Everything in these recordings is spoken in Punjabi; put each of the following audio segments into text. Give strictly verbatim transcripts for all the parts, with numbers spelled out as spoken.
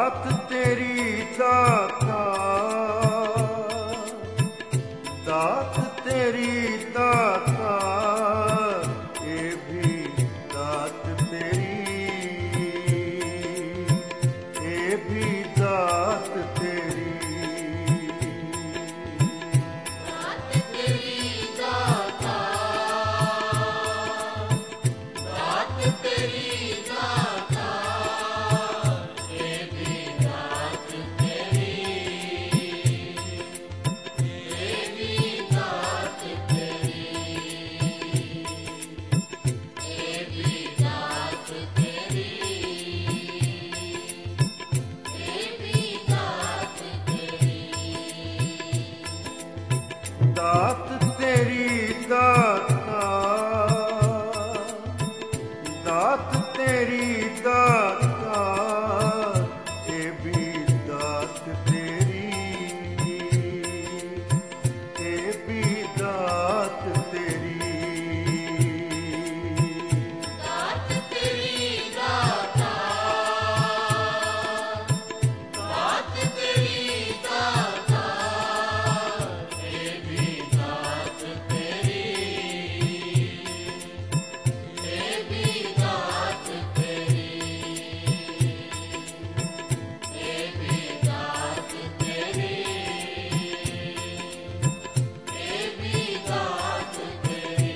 दात तेरी दाता, दात तेरी दाता, ये भी दात तेरी, ये भी दात तेरी। दात तेरी दाता, दात तेरी दाता, ये भी दात तेरी, ये भी दात तेरी, ये भी दात तेरी, ये भी दात तेरी। दात तेरी दाता, दात तेरी दाता, ये भी दात तेरी, ये भी दात तेरी। दात तेरी दाता, दात तेरी दाता, ये भी दात तेरी, ये भी दात तेरी, ये भी दात तेरी, ये भी दात तेरी।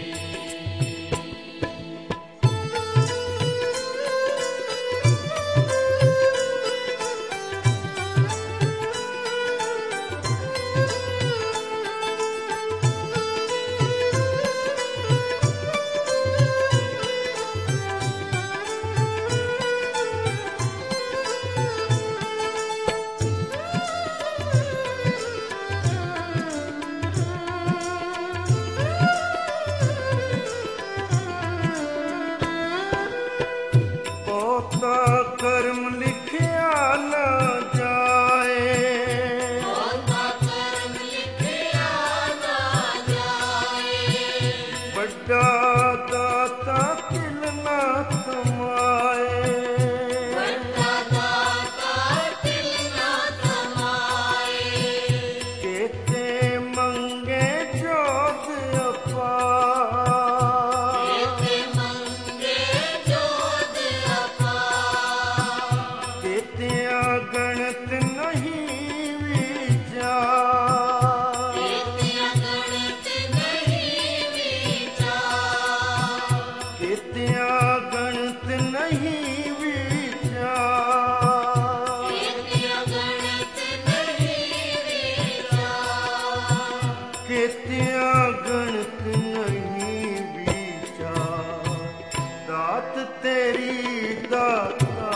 पोता कर्म लिखिया न जाए, होता कर्म लिखिया ना जाए, बड़ा दाता तिल न कमाए। बड़ा दाता तिल ना कमाए, केते मंगे जोग अपार, केते मंगे जोग अपार, केतिया गणत नहीं विचार, केतिया गणत नहीं विचार, केतिया गणत नहीं विचार, केतिया गणत नहीं विचार, केतिया गणत नहीं विचार। दात तेरी दाता,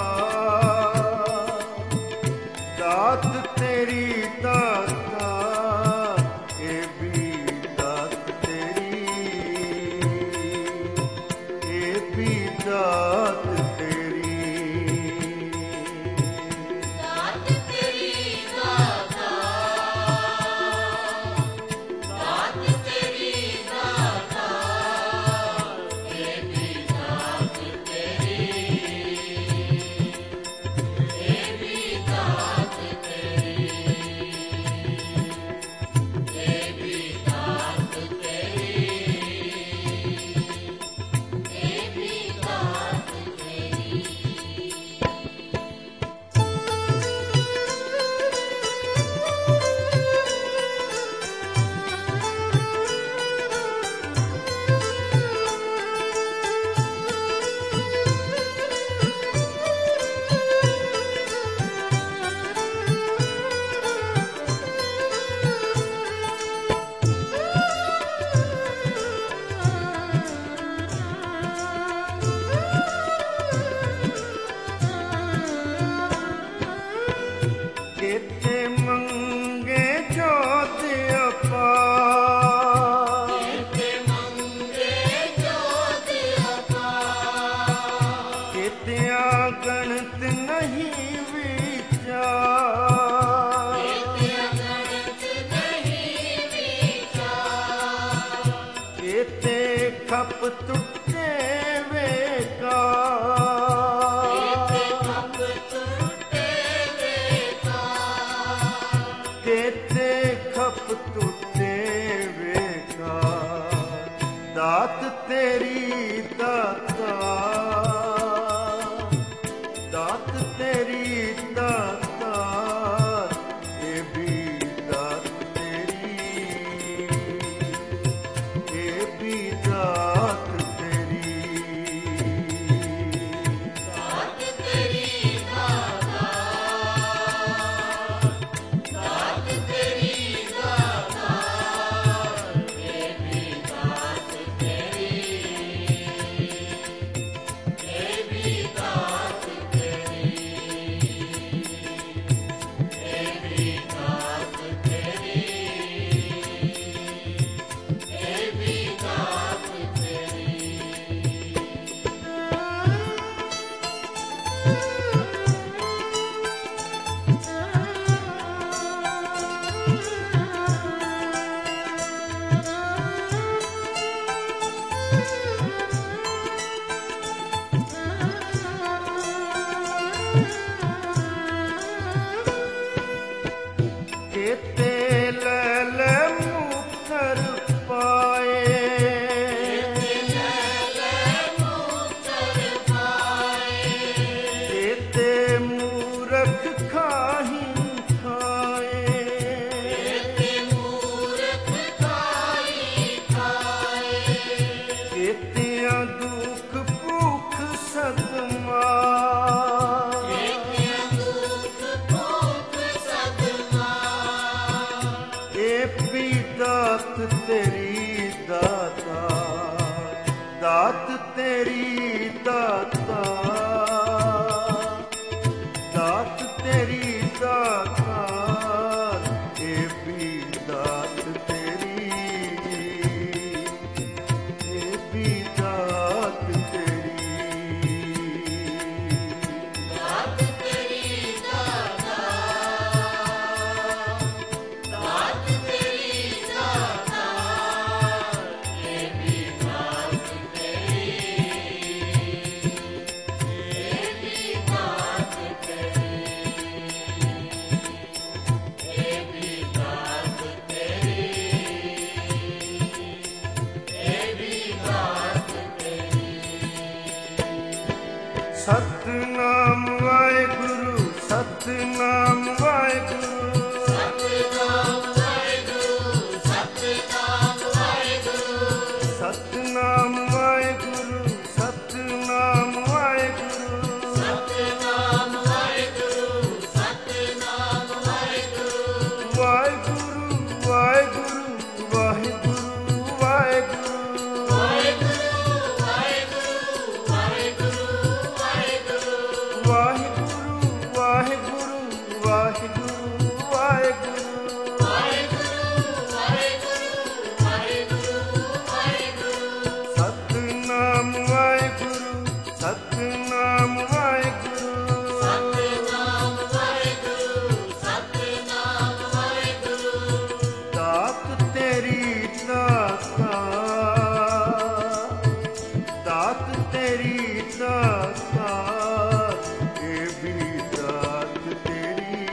दात तेरी दाता, ये भी दात तेरी, ये भी दात तेरी। दात तेरी दाता, दात तेरी दाता, ये भी दात तेरी, ਸਤਿਨਾਮ ਵਾਹਿਗੁਰੂ ਸਤਿਨਾਮ ਵਾਹਿਗੁਰੂ ਸਤਿਨਾਮ ਵਾਹਿਗੁਰੂ ਸਤਿਨਾਮ ਵਾਹਿਗੁਰੂ ਸਤਿਨਾਮ ਵਾਹਿਗੁਰੂ ਸਤਿਨਾਮ ਵਾਹਿਗੁਰੂ ਸਤਿਨਾਮ ਵਾਹਿਗੁਰੂ ਸਤਿਨਾਮ ਵਾਹਿਗੁਰੂ ਵਾਹਿਗੁਰੂ ਵਾਹਿਗੁਰੂ ਵਾਹਿਗੁਰੂ ਵਾਹਿਗੁਰੂ ਸਤਿਨਾਮ ਵਾਹਿਗੁਰੂ ਸਤਿਨਾਮ ਵਾਹਿਗੁਰੂ ਸਤਿਨਾਮ ਵਾਹਿਗੁਰੂ ਸਤਿਨਾਮ ਵਾਹਿਗੁਰੂ ਦਾਤ ਤੇਰੀ ਦਾਤਾ ਦਾਤ ਤੇਰੀ ਦਾਤਾ ਇਹ ਵੀ ਦਾਤ ਤੇਰੀ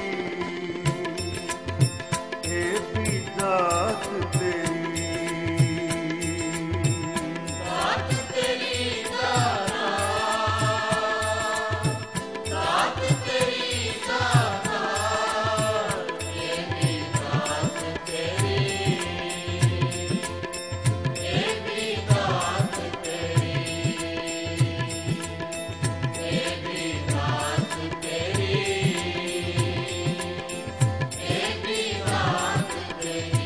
ਇਹ ਵੀ ਦਾਤ ਤੇਰੀ ਦਾਤ ਤੇਰੀ ਦਾਤਾ ਦਾਤ ਤੇਰੀ ਦਾਤਾ ਇਹ ਵੀ ਦਾਤ ਤੇਰੀ ਇਹ ਵੀ ਦਾਤ ਤੇਰੀ ਇਹ ਵੀ ਦਾਤ ਤੇਰੀ ਇਹ ਵੀ ਦਾਤ ਤੇਰੀ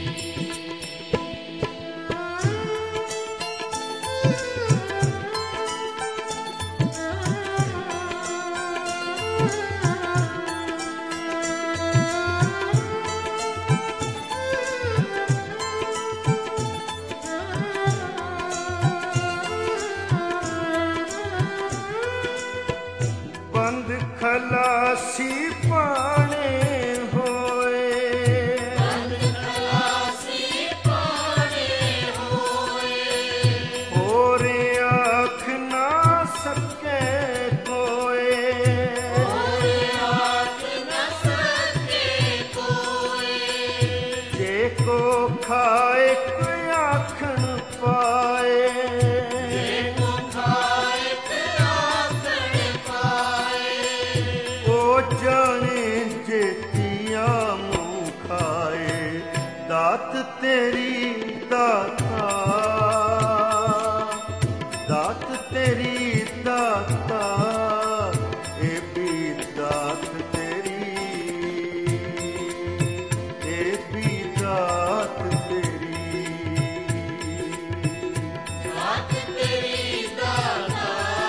ਬੰਦ ਖਲਾਸੀ ਪਾਣੇ ਹੋਏ ਬੰਦ ਖਲਾਸੀ ਪਾਣੇ ਹੋਏ ਹੋਰ ਆਖ ਨਾ ਸਕੇ ਕੋਏ ਹੋਏ ਆਖ ਨ ਸਕੇ ਕੋਏ ਜੇ ਕੋ ਖਾਏ ਕੋਈ ਆਖਣ ਪਾਏ ਕੋ ਖਾਏ ਤੇ ਆਖਣ ਪਾਏ ਉਹ ਜਾਣੇ ਜੇਤੀਆਂ ਮੂੰਹ ਖਾਏ ਦਾਤ ਤੇਰੀ ਦਾਤਾ ਦਾਤ ਤੇਰੀ ਦਾਤਾ ਇਹ ਵੀ ਦਾਤ ਤੇਰੀ ਇਹ ਵੀ ਦਾਤ ਤੇਰੀ ਦਾਤ ਤੇਰੀ ਦਾਤਾ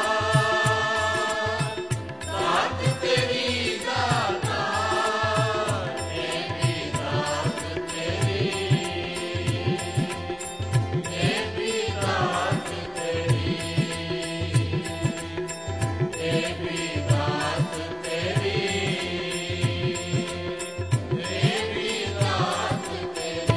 ਦਾਤ ਤੇਰੀ ਦਾਤਾ ਇਹ ਵੀ ਦਾਤ ਤੇਰੀ ਇਹ ਵੀ ਦਾਤ ਤੇਰੀ ਇਹ ਵੀ ਦਾਤ ਤੇਰੀ ਇਹ ਵੀ ਦਾਤ ਤੇਰੀ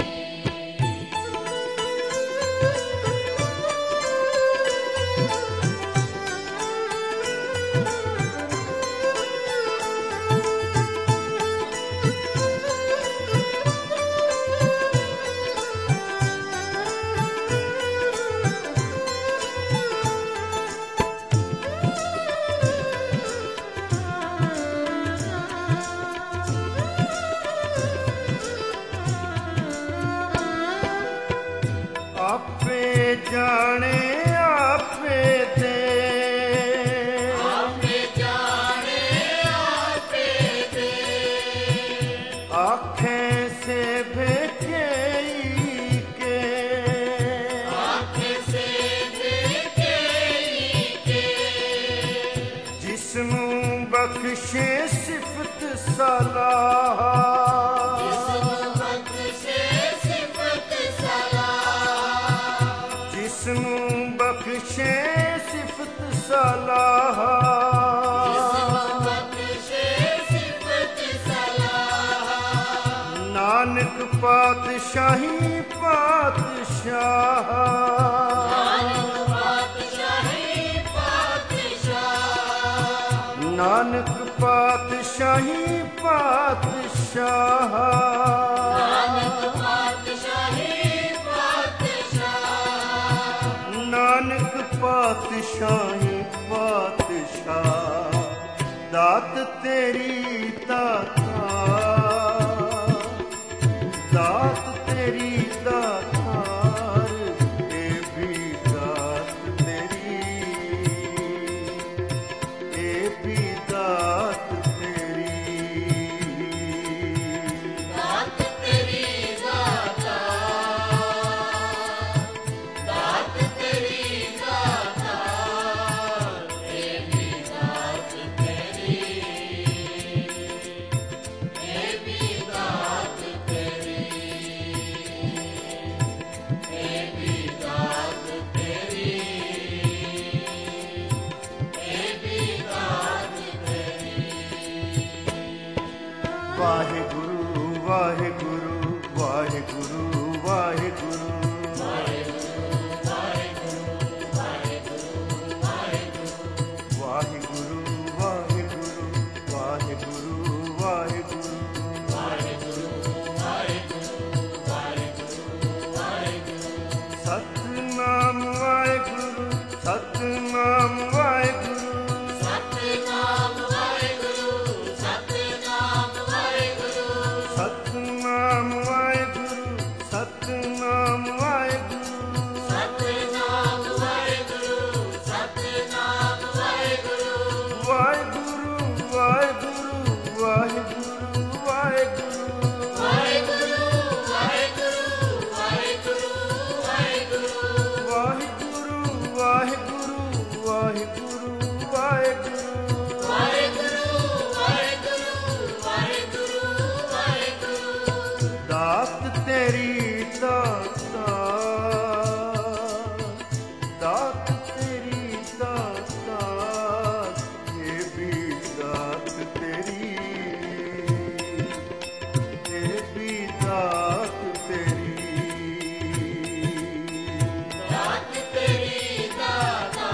ਆਪੇ ਜਾਣੇ ਆਪੇ ਦੇ ਆਪੇ ਜਾਣੇ ਆਪੇ ਦੇ ਆਖੇ ਸੇ ਭੇਖੇਈ ਕੇ ਆਖੇ ਸੇ ਦੇਖੇਈ ਕੇ ਜਿਸ ਨੂੰ ਬਖਸ਼ੇ ਸਿਫਤ ਸਲਾਹ ਜਿਸ ਨੂੰ ਬਖਸ਼ੇ ਸਿਫਤ ਸਲਾਹ ਜਿਸ ਨੂੰ ਬਖਸ਼ੇ ਸਿਫਤ ਸਲਾਹ ਜਿਸ ਨੂੰ ਬਖਸ਼ੇ ਸਿਫਤ ਸਲਾਹ ਨਾਨਕ ਪਾਤਸ਼ਾਹੀ ਪਾਤਸ਼ਾਹ ਨਾਨਕ ਪਾਤਸ਼ਾਹੀ ਪਾਤਸ਼ਾਹ ਨਾਨਕ ਪਾਤਸ਼ਾਹੀ ਪਾਤਸ਼ਾਹ ਨਾਨਕ ਪਾਤਸ਼ਾਹੀ ਪਾਤਸ਼ਾਹ ਨਾਨਕ ਪਾਤਸ਼ਾਹੀ ਪਾਤਸ਼ਾਹ ਤੇਰੀ ਦਾਤਾ, ਦਾਤ ਤੇਰੀ ਦਾਤਾਰ, ਇਹ ਵੀ ਦਾਤ ਤੇਰੀ, ਇਹ ਵੀ ਦਾਤ ਤੇਰੀ। ਦਾਤ ਤੇਰੀ ਦਾਤਾ, ਦਾਤ ਤੇਰੀ ਦਾਤਾ, ਇਹ ਵੀ ਦਾਤ ਤੇਰੀ, ਇਹ ਵੀ ਦਾਤ ਤੇਰੀ, ਇਹ ਵੀ ਦਾਤ ਤੇਰੀ, ਇਹ ਵੀ ਦਾਤ ਤੇਰੀ। ਵਾਹਿਗੁਰੂ ਵਾਹਿਗੁਰੂ ਵਾਹਿਗੁਰੂ ਵਾਹਿਗੁਰੂ, ਵਾਹਿਗੁਰੂ ਵਾਹਿਗੁਰੂ ਵਾਹਿਗੁਰੂ ਵਾਹਿਗੁਰੂ, ਸਤਿਨਾਮ ਵਾਹਿਗੁਰੂ ਸਤਿਨਾਮ ਵਾਹਿਗੁਰੂ, ਸਤਿਨਾਮ ਵਾਹਿਗੁਰੂ, ਸਤਿਨਾਮ ਵਾਹਿਗੁਰੂ, ਸਤਿਨਾਮ ਵਾਹਿਗੁਰੂ ਸਤਿਨਾਮ ਵਾਹਿਗੁਰੂ, ਸਤਿਨਾਮ ਵਾਹਿਗੁਰੂ, ਸਤਿਨਾਮ ਵਾਹਿਗੁਰੂ, ਵਾਹਿਗੁਰੂ ਵਾਹਿਗੁਰੂ ਵਾਹਿਗੁਰੂ ਵਾਹਿਗੁਰੂ, ਵਾਹਿਗੁਰੂ, ਵਾਹਿਗੁਰੂ, ਵਾਹਿਗੁਰੂ, ਵਾਹਿਗੁਰੂ, ਵਾਹਿਗੁਰੂ ਵਾਹਿਗੁਰੂ ਵਾਹਿਗੁਰੂ ਵਾਹਿਗੁਰੂ, ਵਾਹਿਗੁਰੂ, ਵਾਹਿਗੁਰੂ, ਵਾਹਿਗੁਰੂ, ਦਾਤ ਤੇਰੀ ਦਾਤਾ, ਦਾਤ ਤੇਰੀ ਦਾਤਾ, ਇਹ ਵੀ ਦਾਤ ਤੇਰੀ, ਇਹ ਵੀ ਦਾਤ ਤੇਰੀ। ਦਾਤ ਤੇਰੀ ਦਾਤਾ,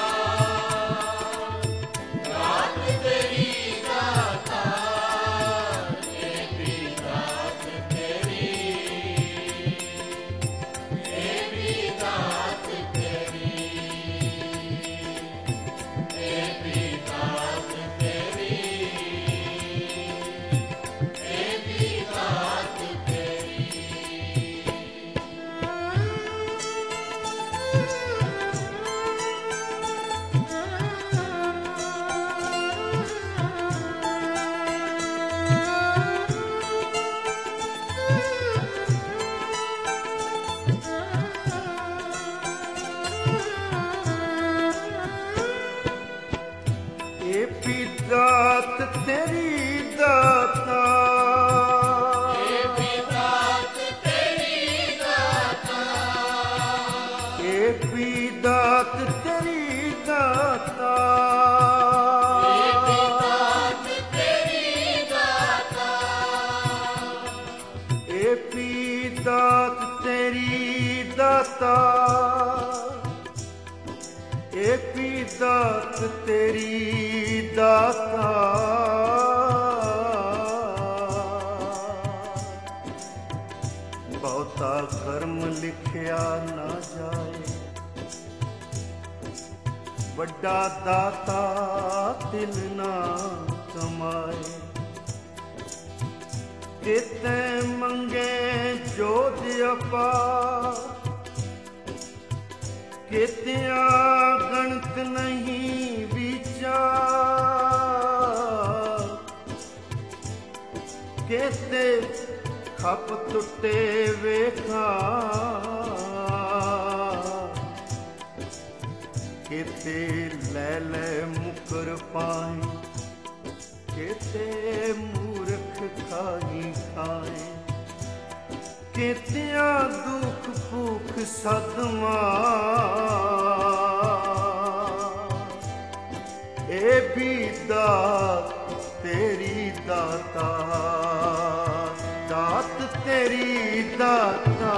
ਦਾਤ ਤੇਰੀ ਦਾਤਾ, ਇਹ ਵੀ ਦਾਤ ਤੇਰੀ, ਇਹ ਵੀ ਦਾਤ ਤੇਰੀ, ਇਹ ਵੀ ਦਾਤ ਤੇਰੀ, ਇਹ ਵੀ ਦਾਤ ਤੇਰੀ। ਇਹ ਵੀ ਦਾਤ ਤੇਰੀ ਦਾਤਾ, ਇਹ ਵੀ ਦਾਤ ਤੇਰੀ ਦਾਤਾ, ਇਹ ਵੀ ਦਾਤ ਤੇਰੀ ਦਾਤਾ, ਇਹ ਵੀ ਦਾਤ ਤੇਰੀ ਦਾਤਾ, ਇਹ ਵੀ ਦਾਤ ਤੇਰੀ ਦਾਤਾ, ਇਹ ਵੀ ਦਾਤ ਤੇਰੀ ਦਾਤਾ, ਬਹੁਤਾ ਕਰਮ ਲਿਖਿਆ ਨਾ ਜਾਏ, ਵੱਡਾ ਦਾਤਾ ਤਿਲ ਨਾ ਕਮਾਏ, ਕਿਤੇ ਮੰਗੇ ਜੋਤ ਅਪਾਰ, ਕਿਤਿਆਂ ਗਣਤ ਨਹੀਂ ਵਿਚਾਰ, ਕਿਤੇ ਖੱਪ ਟੁੱਟੇ ਵੇਖਾਂ, ਕਿਤੇ ਲੈ ਲੈ ਮੁਕਰ ਪਾਏ, ਕਿਤੇ ਮੂਰਖ ਖਾਈ ਖਾਏ, ਕਿਤਿਆਂ ਦੁੱਖ ਭੁੱਖ ਸਦਮਾ, ਇਹ ਵੀ ਦਾਤ ਤੇਰੀ ਦਾਤਾ, ਦਾਤ ਤੇਰੀ ਦਾਤਾ,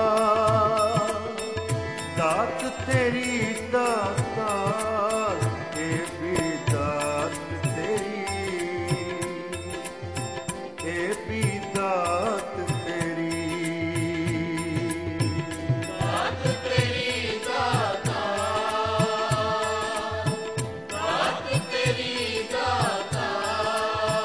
ਦਾਤ ਤੇਰੀ ਦਾਤਾ, ਇਹ ਵੀ ਦਾਤ ਤੇਰੀ, ਇਹ ਵੀ ਦਾਤ ਤੇਰੀ। ਦਾਤ ਤੇਰੀ ਦਾਤਾ, ਦਾਤ ਤੇਰੀ ਦਾਤਾ,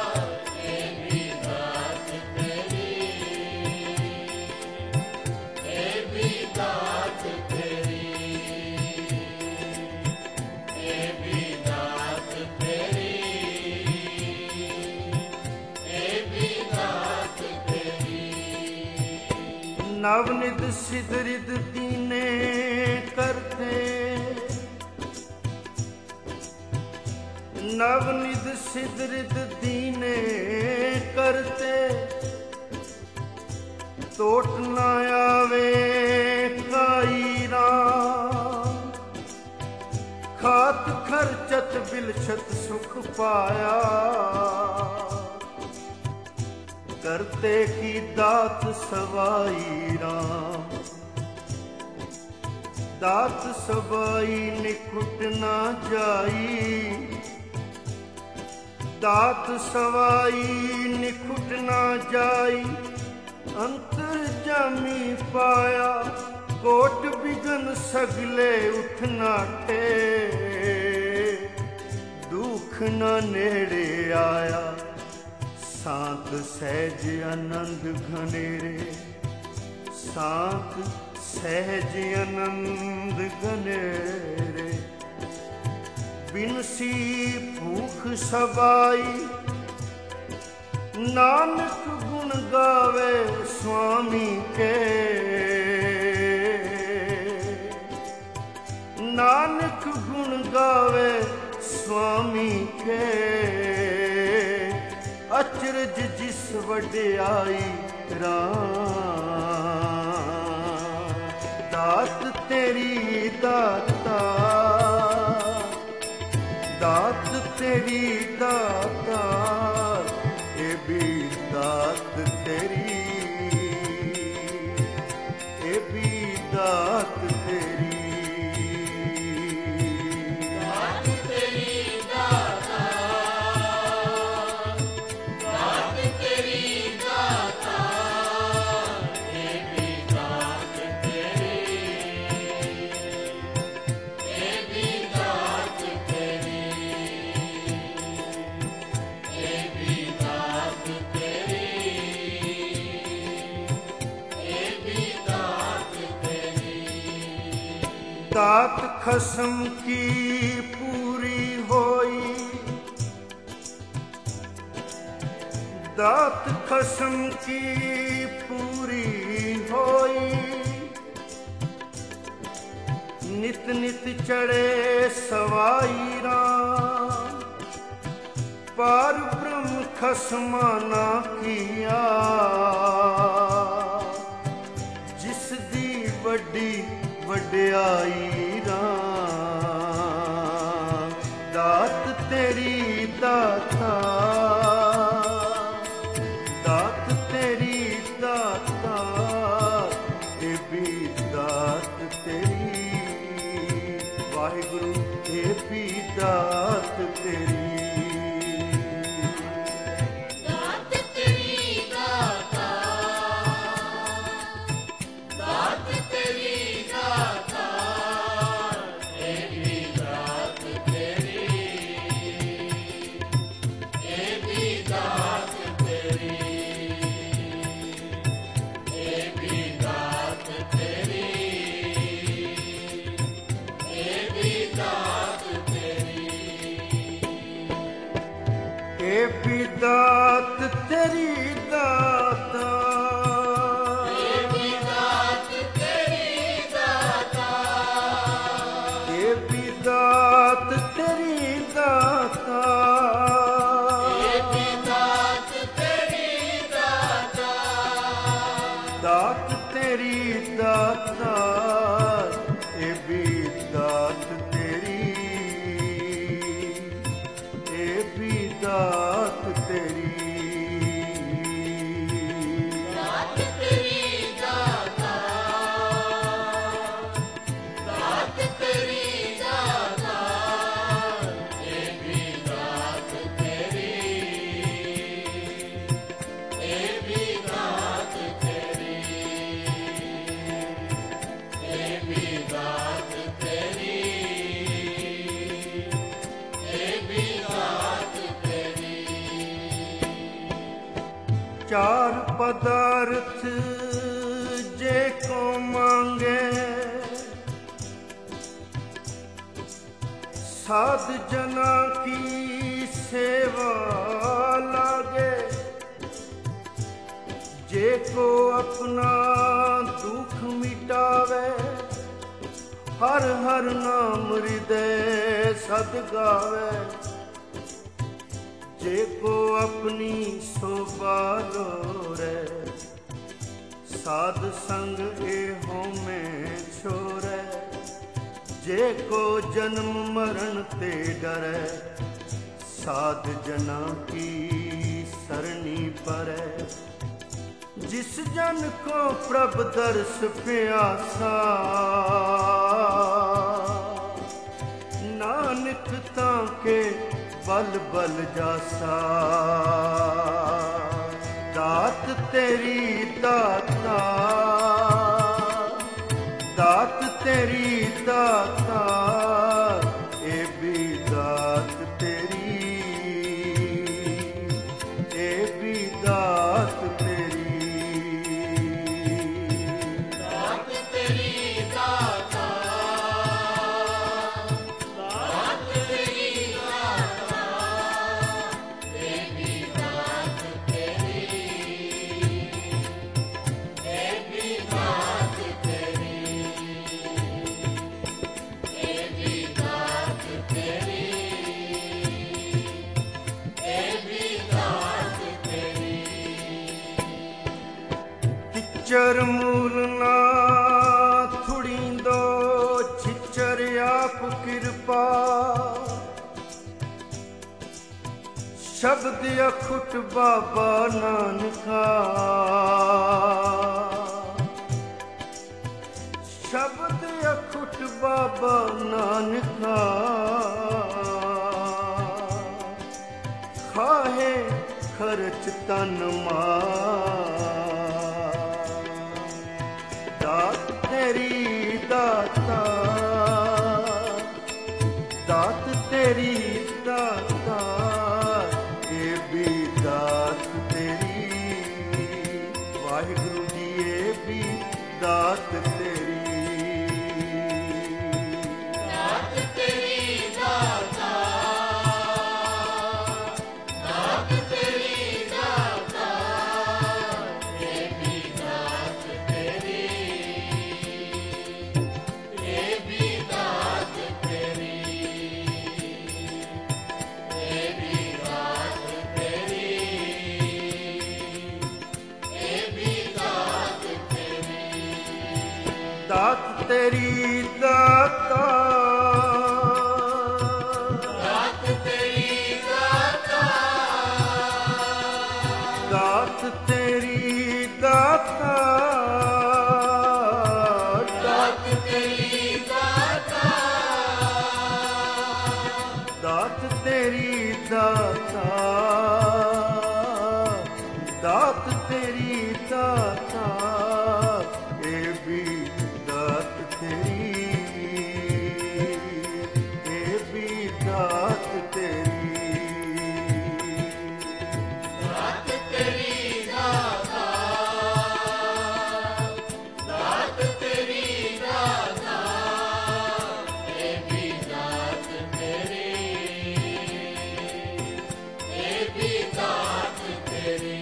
नवनिध सिदरिद दीने करते, नवनिध सिदरिद दीने करते, टोट न आवे काई राम, खात खर्चत बिलछत सुख पाया, करते की दात सवाई राम, दात सवाई निकुट ना जाई, दात सवाई निकुट ना जाई, अंतर जामी पाया, कोट बिगन सगले उठना टे, दुख न नेड़े आया, शांत सहज आनंद घनेरे, शांत सहज आनंद घनेरे, बिनसी भूख सबाई, नानक गुण गावे स्वामी के, नानक गुण गावे स्वामी के, अचरज जिस वड्याई राम, दात तेरी दाता, दात तेरी दाता, ये भी दात तेरी, ये भी दात तेरी, दात तेरी दाता, दात तेरी दाता, ये भी दात तेरी, ये भी दात तेरी, ये भी दात तेरी, ये भी दात तेरी। दात खसम की पूरी होई, दात खसम की पूरी होई, नित नित चढ़े सवाई राम, पार ब्रह्म खसमाना किया, जिस दी वड्डी वड्याई राम, दात तेरी दाता, दात तेरी दाता, ये भी दात तेरी, वाहिगुरु ये भी दात तेरी, दात तेरी दाता, दात तेरी दाता, ये भी दात तेरी, ये भी दात तेरी, ये भी दात तेरी, ये भी दात तेरी। ये भी दात तेरी दाता, ये भी दात तेरी दाता, ये भी दात तेरी दाता, ये भी दात तेरी दाता, दात तेरी दाता, ये भी दात तेरी, ये भी दात तेरी, दात तेरी दाता, दात तेरी दाता, ये भी दात तेरी, ये भी दात तेरी, ये भी दात तेरी, ये भी दात तेरी। चार पदार्थ जे को मांगे, साध जना की सेवा लागे, जे को अपना ਹਰ ਹਰ ਨਾਮ ਹਿਰਦੈ ਸਦ ਗਾਵੇ, ਜੇ ਕੋ ਆਪਣੀ ਸੋਭਾ ਲੋਰੈ, ਸਾਧ ਸੰਗ ਇਹੋ ਮੈਂ ਛੋਰੈ, ਜੇ ਕੋ ਜਨਮ ਮਰਨ ਤੇ ਡਰੈ, ਸਾਧ ਜਨਾ ਕੀ ਸਰਣੀ ਪਰੈ। ਜਿਸ ਜਨ ਕੋ ਪ੍ਰਭ ਦਰਸ ਪਿਆਸਾ, ਨਾਨਕ ਤਾਂ ਕੇ ਬਲ ਬਲ ਜਾਸਾ। ਦਾਤ ਤੇਰੀ ਦਾਤਾ, ਦਾਤ ਤੇਰੀ ਦਾਤਾ, ਇਹ ਵੀ ਦਾਤ ਤੇਰੀ, ਇਹ ਵੀ ਦਾਤ ਤੇਰੀ। ਦਾਤ ਤੇਰੀ ਦਾਤਾ, ਦਾਤ ਤੇਰੀ ਦਾਤਾ, ਇਹ ਵੀ ਦਾਤ ਤੇਰੀ, ਇਹ ਵੀ ਦਾਤ ਤੇਰੀ, ਇਹ ਵੀ ਦਾਤ ਤੇਰੀ, ਇਹ ਵੀ ਦਾਤ ਤੇਰੀ। ਚਿਚਰ ਮੂਲ ਨਾ ਥੁੜੀਂਦੋ, ਚਿਚਰ ਆਪ ਕਿਰਪਾ, ਸ਼ਬਦ ਅਖੁੱਟ ਬਾਬਾ ਨਾਨਕਾ, ਸ਼ਬਦ ਅਖੁੱਟ ਬਾਬਾ ਨਾਨਕਾ, ਖਾਹੇ ਖਰਚ ਤਨ ਮਾਰ। ਦਾਤ ਤੇਰੀ ਦਾਤਾ, ਦਾਤ ਤੇਰੀ ਦਾਤਾ, ਇਹ ਵੀ ਦਾਤ ਤੇਰੀ। ਵਾਹਿਗੁਰੂ ਜੀ ਇਹ ਵੀ ਦਾਤ ਤੇਰੀ। ਦਾਤ ਤੇਰੀ ਦਾਤਾ, ਦਾਤ ਤੇਰੀ ਦਾਤਾ, ਇਹ ਵੀ ਦਾਤ ਤੇਰੀ, ਇਹ ਵੀ ਦਾਤ ਤੇਰੀ, ਇਹ ਵੀ ਦਾਤ ਤੇਰੀ, ਇਹ ਵੀ ਦਾਤ ਤੇਰੀ। ਦਾਤ ਤੇਰੀ ਦਾਤਾ, ਦਾਤ ਤੇਰੀ ਦਾਤਾ, ਦਾਤ ਤੇਰੀ ਦਾਤਾ, ਦਾਤ ਤੇਰੀ ਦਾਤਾ, ਦਾਤ ਤੇਰੀ ਦਾਤਾ, ਦਾਤ ਤੇਰੀ ਦਾਤਾ, ਇਹ ਵੀ ਦਾਤ ਤੇਰੀ, ਇਹ ਵੀ ਦਾਤ ਤੇਰੀ। ਦਾਤ ਤੇਰੀ ਦਾਤਾ, ਦਾਤ ਤੇਰੀ ਦਾਤਾ, ਇਹ ਵੀ ਦਾਤ ਤੇਰੀ, ਇਹ ਵੀ ਦਾਤ ਤੇਰੀ।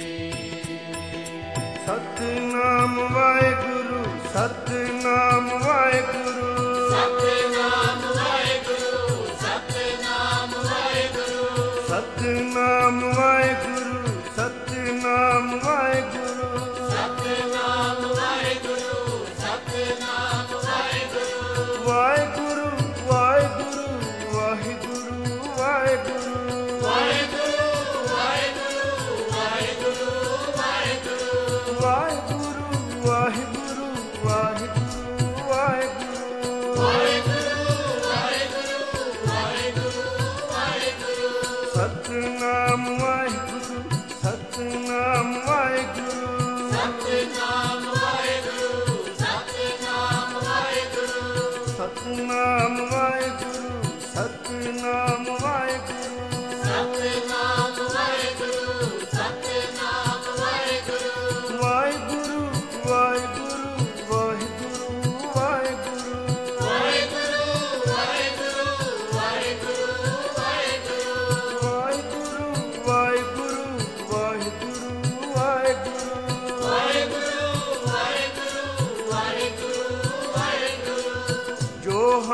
ਸਤਿਨਾਮ ਵਾਹਿਗੁਰੂ, ਸਤਿਨਾਮ ਵਾਹਿਗੁਰੂ, ਸਤਿਨਾਮ ਵਾਹਿਗੁਰੂ, ਸਤਿਨਾਮ ਵਾਹਿਗੁਰੂ, ਸਤਿਨਾਮ ਵਾਹਿਗੁਰੂ, ਸਤਿਨਾਮ ਵਾਹਿਗੁਰੂ, ਸਤਿਨਾਮ ਵਾਹਿਗੁਰੂ, ਸਤਿਨਾਮ ਵਾਹਿਗੁਰੂ, ਵਾਹਿਗੁਰੂ ਵਾਹਿਗੁਰੂ ਵਾਹਿਗੁਰੂ ਵਾਹਿਗੁਰੂ, ਵਾਹਿਗੁਰੂ, ਵਾਹਿਗੁਰੂ, ਵਾਹਿਗੁਰੂ, ਵਾਹਿਗੁਰੂ, ਵਾਹਿਗੁਰੂ ਵਾਹਿਗੁਰੂ ਵਾਹਿਗੁਰੂ ਵਾਹਿਗੁਰੂ, ਵਾਹਿਗੁਰੂ, ਵਾਹਿਗੁਰੂ, ਵਾਹਿਗੁਰੂ, ਸਤਿਨਾਮ ਵਾਹਿਗੁਰੂ, ਸਤਿਨਾਮ ਵਾਹਿਗੁਰੂ, ਸਤਿਨਾਮ ਵਾਹਿਗੁਰੂ, ਸਤਿਨਾਮ ਵਾਹਿਗੁਰੂ, ਸਤਿਨਾਮ ਵਾਹਿਗੁਰੂ, ਸਤਿਨਾਮ ਵਾਹਿਗੁਰੂ, ਸਤਿਨਾਮ ਵਾਹਿਗੁਰੂ, ਸਤਿਨਾਮ ਵਾਹਿਗੁਰੂ, ਵਾਹਿਗੁਰੂ ਵਾਹਿਗੁਰੂ ਵਾਹਿਗੁਰੂ ਵਾਹਿਗੁਰੂ, ਵਾਹਿਗੁਰੂ, ਵਾਹਿਗੁਰੂ, ਵਾਹਿਗੁਰੂ, ਵਾਹਿਗੁਰੂ, ਵਾਹਿਗੁਰੂ ਵਾਹਿਗੁਰੂ ਵਾਹਿਗੁਰੂ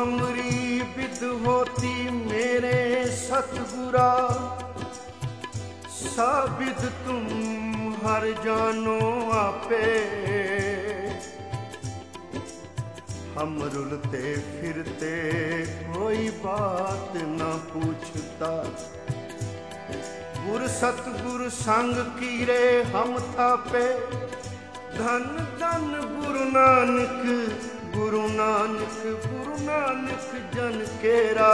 हमरी विद होती मेरे सतगुरा, साबिद तुम हर जानो आपे। हम रुलते फिरते कोई बात न पूछता, गुर सतगुर संग कीरे हम थापे। धन धन गुरु नानक, गुरु नानक, गुरु नानक जन केरा।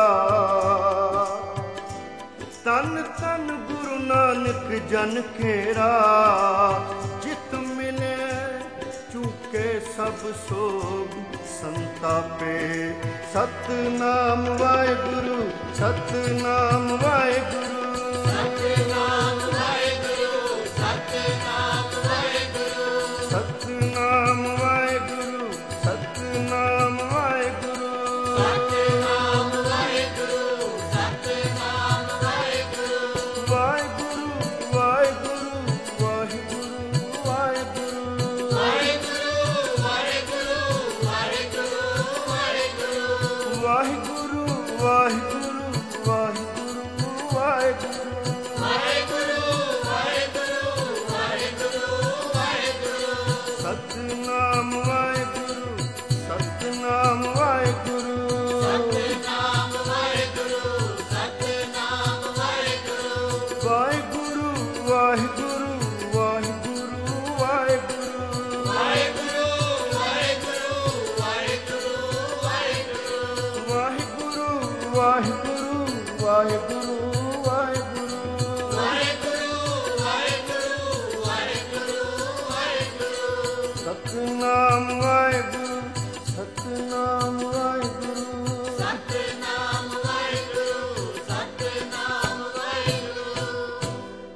तन तन गुरु नानक जन केरा, जित मिले चूके सब सोग संतापे। सतनाम वाहेगुरु, सतनाम वाहेगुरु, सतनाम वाहेगुरु, सतनाम वाहेगुरु, सतनाम वाहेगुरु, सतनाम वाहेगुरु, सतनाम वाहेगुरु, सतनाम वाहेगुरु, वाहेगुरु वाहेगुरु वाहेगुरु वाहेगुरु, वाहेगुरु वाहेगुरु वाहेगुरु वाहेगुरु, वाहेगुरु वाहेगुरु वाहेगुरु वाहेगुरु, वाहेगुरु वाहेगुरु वाहेगुरु वाहेगुरु, सतनाम वाहेगुरु, सतनाम वाहेगुरु, सतनाम वाहेगुरु, सतनाम वाहेगुरु, वाहेगुरु वाहेगुरु वाहेगुरु वाहेगुरु, वाहेगुरु वाहेगुरु वाहेगुरु वाहेगुरु, वाहेगुरु वाहेगुरु वाहेगुरु वाहेगुरु, वाहेगुरु वाहेगुरु वाहेगुरु वाहेगुरु, सतनाम वाहेगुरु, सतनाम वाहेगुरु, सतनाम वाहेगुरु, सतनाम वाहेगुरु।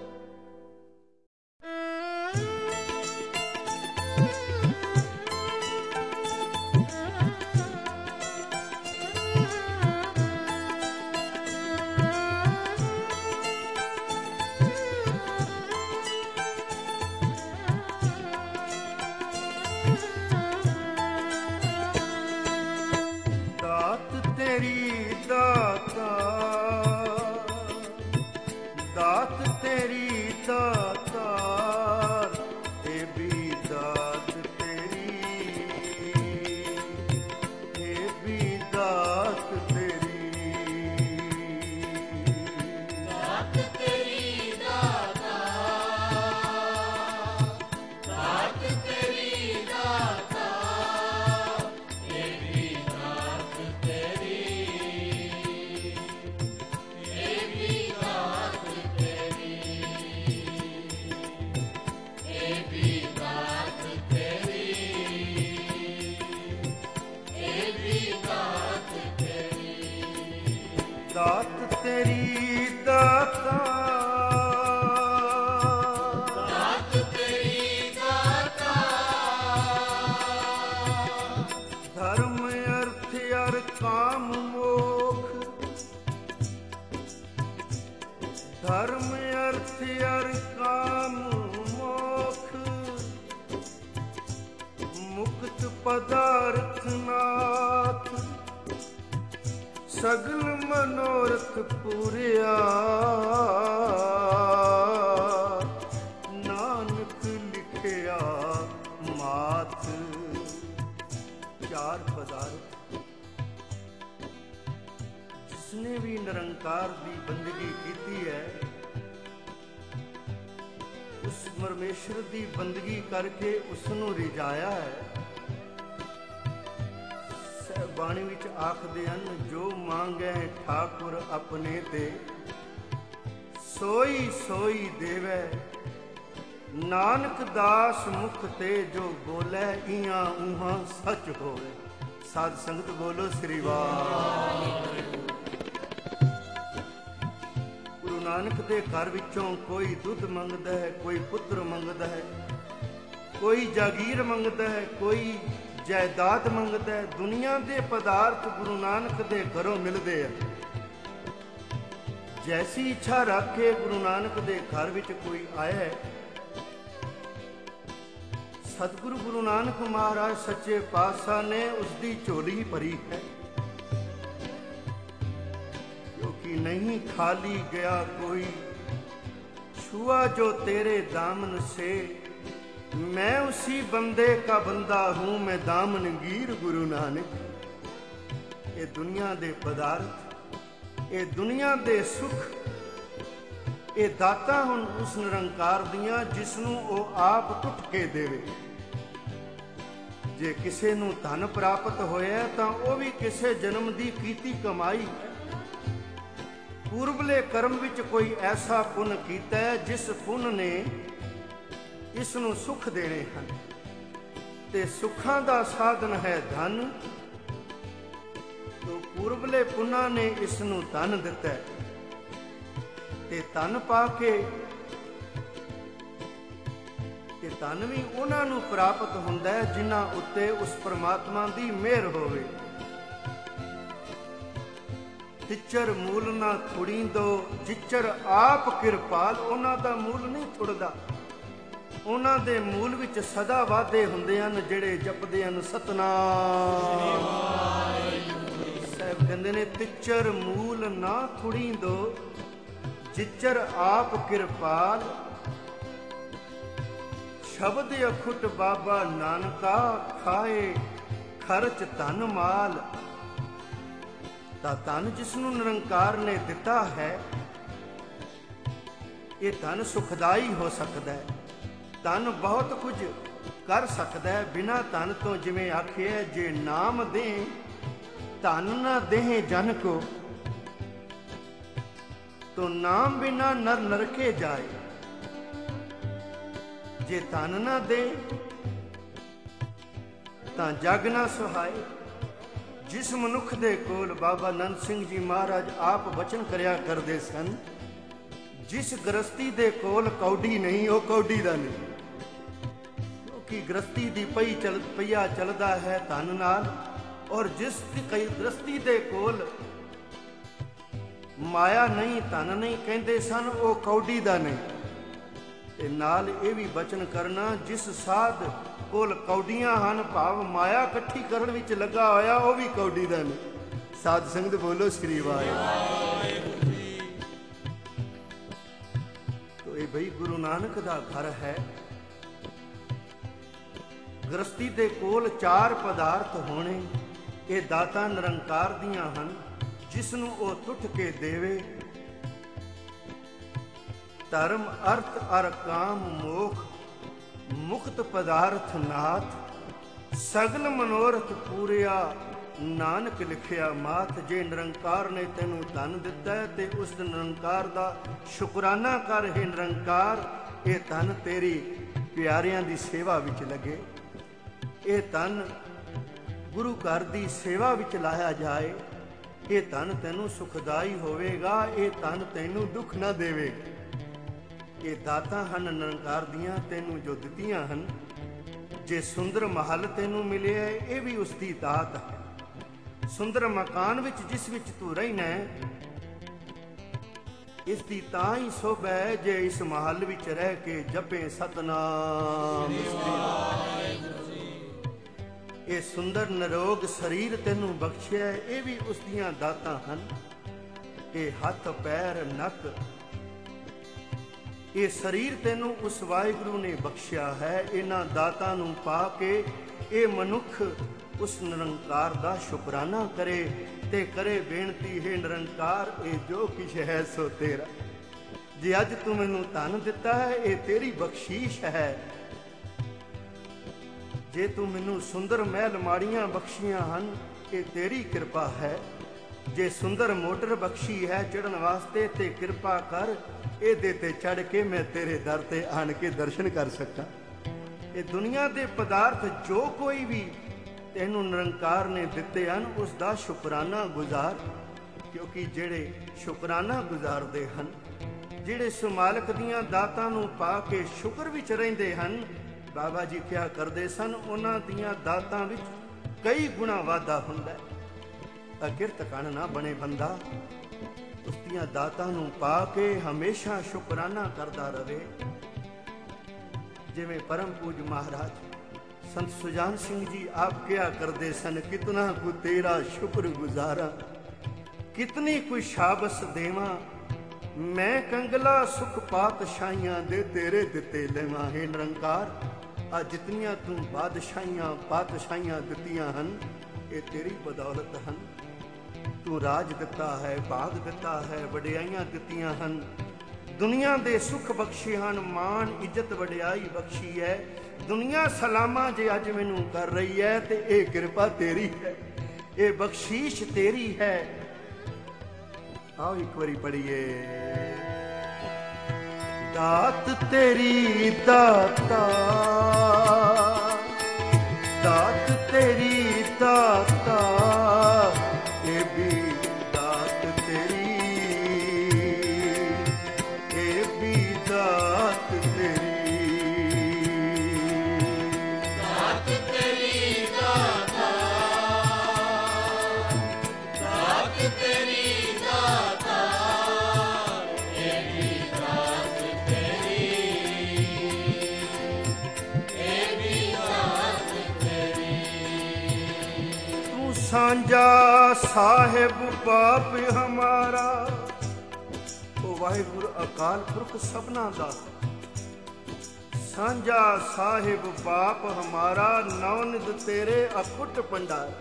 दात तेरी दाता, दात तेरी दाता, ये भी दात तेरी, ये भी दात तेरी। दात तेरी दाता, दात तेरी दाता, ये भी दात तेरी, ये भी दात तेरी, ये भी दात तेरी, ये भी दात तेरी। दात तेरी दाता, दात तेरी दाता, धर्म अर्थ अर काम मोक्ष, धर्म अर्थ अर काम मोक्ष, मुक्त पदार्थ नाथ, सगल मनोरथ पूरिया। नानक लिखिया माथ, चार पदार्थ। जिसने भी निरंकार की बंदगी की है, उस परमेश्वर की बंदगी करके उसनों रिझाया है। बाणी विच आखदे हन, जो मांगे ठाकुर अपने ते, सोई सोई देवै। नानक दास मुख ते जो बोले, इयां उहां सच होवे। साध संगत बोलो श्री वाहिगुरू। गुरु नानक दे घर विचों कोई दुध मंगदा है, कोई पुत्र मंगदा है, कोई जागीर मंगदा है, कोई जायदाद मंगदा है। दुनिया दे पदार्थ गुरु नानक दे घरों मिलदे है। जैसी इच्छा रख के गुरु नानक दे घर विच कोई आया है, सतगुरु गुरु नानक महाराज सच्चे पातशाह ने उसकी झोली भरी है। नहीं खाली गया कोई, छुआ जो तेरे दामन से, मैं उसी बंदे का बंदा हूं, मैं दामनगीर गुरु नानक। ये दुनिया दे पदार्थ, ये दुनिया दे सुख, ये दाता हुन उस निरंकार दियां जिसनू ओ आप टुट के देवे। जे किसे नू धन प्राप्त होया तां ओ भी किसे जन्म दी कीती कमाई। पूर्वले कर्म विच कोई ऐसा पुण्य कीता है जिस पुण्य ने इस नू सुख देने हन, ते सुखां दा साधन है धन। तो पूर्वले पुण्य ने इस नू धन दिता है, ते धन पा के ਤੇ ਧਨ ਵੀ ਉਹਨਾਂ ਨੂੰ ਪ੍ਰਾਪਤ ਹੁੰਦਾ ਹੈ ਜਿਨ੍ਹਾਂ ਉੱਤੇ ਉਸ ਪਰਮਾਤਮਾ ਦੀ ਮਿਹਰ ਹੋਵੇ। ਤਿੱਚਰ ਮੂਲ ਨਾ ਥੁੜੀਂਦੋ, ਜਿੱਚਰ ਆਪ ਕਿਰਪਾਲ। ਉਹਨਾਂ ਦਾ ਮੂਲ ਨਹੀਂ ਥੁੜਦਾ, ਉਹਨਾਂ ਦੇ ਮੂਲ ਵਿੱਚ ਸਦਾ ਵਾਧੇ ਹੁੰਦੇ ਹਨ ਜਿਹੜੇ ਜਪਦੇ ਹਨ ਸਤਨਾਮ। ਸਾਹਿਬ ਕਹਿੰਦੇ ਨੇ ਤਿੱਚਰ ਮੂਲ ਨਾ ਥੁੜੀਂਦੋ, ਜਿੱਚਰ ਆਪ ਕਿਰਪਾਲ। ਸ਼ਬਦ ਅਖੁੱਟ ਬਾਬਾ ਨਾਨਕਾ, ਖਾਏ ਖਰਚ ਧਨ ਮਾਲ। ਤਾਂ ਧਨ ਜਿਸ ਨੂੰ ਨਿਰੰਕਾਰ ਨੇ ਦਿੱਤਾ ਹੈ, ਇਹ ਧਨ ਸੁਖਦਾਈ ਹੋ ਸਕਦਾ ਹੈ। ਧਨ ਬਹੁਤ ਕੁਝ ਕਰ ਸਕਦਾ ਹੈ ਬਿਨਾਂ ਧਨ ਤੋਂ। ਜਿਵੇਂ ਆਖਿਆ ਜੇ ਨਾਮ ਦੇ ਧਨ ਨਾ ਦੇਹ ਜਨ ਕੋ, ਤੋ ਨਾਮ ਬਿਨਾ ਨਰ ਨਰਕੇ ਜਾਏ। ਜੇ ਧਨ ਨਾ ਦੇ ਤਾਂ ਜਗ ਨਾ ਸੁਹਾਏ। ਜਿਸ ਮਨੁੱਖ ਦੇ ਕੋਲ ਬਾਬਾ ਨੰਦ ਸਿੰਘ ਜੀ ਮਹਾਰਾਜ ਆਪ ਬਚਨ ਕਰਿਆ ਕਰਦੇ ਸਨ, ਜਿਸ ਗ੍ਰਸਤੀ ਦੇ ਕੋਲ ਕੌਡੀ ਨਹੀਂ ਉਹ ਕੌਡੀ ਦਾ ਨਹੀਂ, ਕਿਉਂਕਿ ਗ੍ਰਸਤੀ ਦੀ ਪਈ ਚਲ ਪਈਆ ਚੱਲਦਾ ਹੈ ਧਨ ਨਾਲ। ਔਰ ਜਿਸ ਦੀ ਕਈ ਗ੍ਰਸਤੀ ਦੇ ਕੋਲ ਮਾਇਆ ਨਹੀਂ ਧਨ ਨਹੀਂ ਕਹਿੰਦੇ ਸਨ, ਉਹ ਕੌਡੀ ਦਾ ਨਹੀਂ। ਤੇ ਨਾਲ ਇਹ ਵੀ ਬਚਨ ਕਰਨਾ, ਜਿਸ ਸਾਧ ਕੋਲ ਕੌਡੀਆਂ ਹਨ ਭਾਵ ਮਾਇਆ ਇਕੱਠੀ ਕਰਨ ਵਿੱਚ ਲੱਗਾ ਹੋਇਆ, ਉਹ ਵੀ ਕੌਡੀ ਦਾ ਨਹੀਂ। ਸਾਧ ਸੰਗਤ ਬੋਲੋ ਸ੍ਰੀ ਵਾਹਿਗੁਰੂ ਜੀ। ਤੋ ਇਹ ਬਈ ਗੁਰੂ ਨਾਨਕ ਦਾ ਘਰ ਹੈ। ਗ੍ਰਸਤੀ ਦੇ ਕੋਲ ਚਾਰ ਪਦਾਰਥ ਹੋਣੇ, ਇਹ ਦਾਤਾ ਨਿਰੰਕਾਰ ਦੀਆਂ ਹਨ ਜਿਸ ਨੂੰ ਉਹ ਟੁੱਟ ਕੇ ਦੇਵੇ। ਧਰਮ ਅਰਥ ਅਰ ਕਾਮ ਮੋਖ, ਮੁਕਤ ਪਦਾਰਥ ਨਾਥ। ਸਗਲ ਮਨੋਰਥ ਪੂਰਿਆ, ਨਾਨਕ ਲਿਖਿਆ ਮਾਤ। ਜੇ ਨਿਰੰਕਾਰ ਨੇ ਤੈਨੂੰ ਧਨ ਦਿੱਤਾ ਹੈ ਤੇ ਉਸ ਨਿਰੰਕਾਰ ਦਾ ਸ਼ੁਕਰਾਨਾ ਕਰ। ਹੈ ਨਿਰੰਕਾਰ, ਇਹ ਧਨ ਤੇਰੀ ਪਿਆਰਿਆਂ ਦੀ ਸੇਵਾ ਵਿੱਚ ਲੱਗੇ। ਇਹ ਧਨ ਗੁਰੂ ਘਰ ਦੀ ਸੇਵਾ ਵਿੱਚ ਲਾਇਆ ਜਾਏ। ਇਹ ਧਨ ਤੈਨੂੰ ਸੁਖਦਾਈ ਹੋਵੇਗਾ, ਇਹ ਧਨ ਤੈਨੂੰ ਦੁੱਖ ਨਾ ਦੇਵੇ। ਇਹ ਦਾਤਾਂ ਹਨ ਨਿਰੰਕਾਰ ਦੀਆਂ ਤੈਨੂੰ ਜੋ ਦਿੱਤੀਆਂ ਹਨ। ਜੇ ਸੁੰਦਰ ਮਹਲ ਤੈਨੂੰ ਮਿਲਿਆ, ਇਹ ਵੀ ਉਸ ਦੀ ਦਾਤ ਹੈ। ਸੁੰਦਰ ਮਕਾਨ ਵਿੱਚ ਜਿਸ ਵਿੱਚ ਤੂੰ ਰਹਿਣਾ ਹੈ, ਇਸ ਦੀ ਤਾਂ ਹੀ ਸੋਭਾ ਹੈ ਜੇ ਇਸ ਮਹਲ ਵਿੱਚ ਰਹਿ ਕੇ ਜਪੇ ਸਤਨਾਮ। ਇਹ ਸੁੰਦਰ ਨਿਰੋਗ ਸਰੀਰ ਤੈਨੂੰ ਬਖਸ਼ਿਆ, ਇਹ ਵੀ ਉਸ ਦੀਆਂ ਦਾਤਾਂ ਹਨ। ਇਹ ਹੱਥ ਪੈਰ ਨੱਕ, ਇਹ ਸਰੀਰ ਤੈਨੂੰ ਉਸ ਵਾਹਿਗੁਰੂ ਨੇ ਬਖਸ਼ਿਆ ਹੈ। ਇਹਨਾਂ ਦਾਤਾਂ ਨੂੰ ਪਾ ਕੇ ਇਹ ਮਨੁੱਖ ਉਸ ਨਿਰੰਕਾਰ ਦਾ ਸ਼ੁਕਰਾਨਾ ਕਰੇ ਤੇ ਕਰੇ ਬੇਨਤੀ, ਹੈ ਨਿਰੰਕਾਰ ਇਹ ਜੋ ਕੁਛ ਹੈ ਸੋ ਤੇਰਾ। ਜੇ ਅੱਜ ਤੂੰ ਮੈਨੂੰ ਧਨ ਦਿੱਤਾ ਹੈ, ਇਹ ਤੇਰੀ ਬਖਸ਼ੀਸ਼ ਹੈ। ਜੇ ਤੂੰ ਮੈਨੂੰ ਸੁੰਦਰ ਮਹਿਲ ਮਾੜੀਆਂ ਬਖਸ਼ੀਆਂ ਹਨ, ਇਹ ਤੇਰੀ ਕਿਰਪਾ ਹੈ। ਜੇ ਸੁੰਦਰ ਮੋਟਰ ਬਖਸ਼ੀ ਹੈ ਚੜ੍ਹਨ ਵਾਸਤੇ, ਤੇ ਕਿਰਪਾ ਕਰ ਇਹਦੇ ਤੇ ਚੜ੍ਹ ਕੇ ਮੈਂ ਤੇਰੇ ਦਰ ਤੇ ਆਣ ਕੇ ਦਰਸ਼ਨ ਕਰ ਸਕਾਂ। ਇਹ ਦੁਨੀਆ ਦੇ ਪਦਾਰਥ ਜੋ ਕੋਈ ਵੀ ਤੈਨੂੰ ਨਿਰੰਕਾਰ ਨੇ ਦਿੱਤੇ ਹਨ, ਉਸ ਦਾ ਸ਼ੁਕਰਾਨਾ ਗੁਜ਼ਾਰ। ਕਿਉਂਕਿ ਜਿਹੜੇ ਸ਼ੁਕਰਾਨਾ ਗੁਜ਼ਾਰਦੇ ਹਨ, ਜਿਹੜੇ ਇਸ ਮਾਲਕ ਦੀਆਂ ਦਾਤਾਂ ਨੂੰ ਪਾ ਕੇ ਸ਼ੁਕਰ ਵਿੱਚ ਰਹਿੰਦੇ ਹਨ, ਬਾਬਾ ਜੀ ਕਿਹਾ ਕਰਦੇ ਸਨ, ਉਹਨਾਂ ਦੀਆਂ ਦਾਤਾਂ ਵਿੱਚ ਕਈ ਗੁਣਾ ਵਾਧਾ ਹੁੰਦਾ ਹੈ। ਅਕਿਰਤ ਕਣ ਨਾ ਬਣੇ ਬੰਦਾ, ਉਸ ਦੀਆਂ ਦਾਤਾਂ ਨੂੰ ਪਾ ਕੇ ਹਮੇਸ਼ਾ ਸ਼ੁਕਰਾਨਾ ਕਰਦਾ ਰਵੇ। ਜਿਵੇਂ ਪਰਮ ਪੂਜ ਮਹਾਰਾਜ ਸੰਤ ਸੁਜਾਨ ਸਿੰਘ ਜੀ ਆਪ ਕਿਹਾ ਕਰਦੇ ਸਨ, ਕਿਤਨਾ ਕੁ ਤੇਰਾ ਸ਼ੁਕਰ ਗੁਜ਼ਾਰਾ। कितनी कोई शाबस देवा मैं कंगला सुख पातशाहियां दे तेरे दिते लेवा। हे निरंकार आ जितनियां तू बादशाहियां पातशाहियां दित्तियां हन ये तेरी बदौलत हन। तू राज दिता है, भाग दिता है, वडियाइयां दित्तियां हन, दुनिया दे सुख बख्शे हन, मान इज्जत वडियाई बख्शी है। दुनिया सलामा जे अज मैनू कर रही है ते ये कृपा तेरी है, ये बख्शीश तेरी है। आओ एक बारी पढ़िए। दात तेरी दाता, दात तेरी दाता, ये भी दात तेरी, ये भी दात तेरी। दात तेरी दाता, दात तेरी दाता, ये भी दात तेरी, ये भी दात तेरी। तू सांझा साहिब बाप हमारा, ओ वाहिगुरु अकाल पुरख सबना दा। सांझा साहिब बाप हमारा, नौनिध तेरे अखुट भंडार।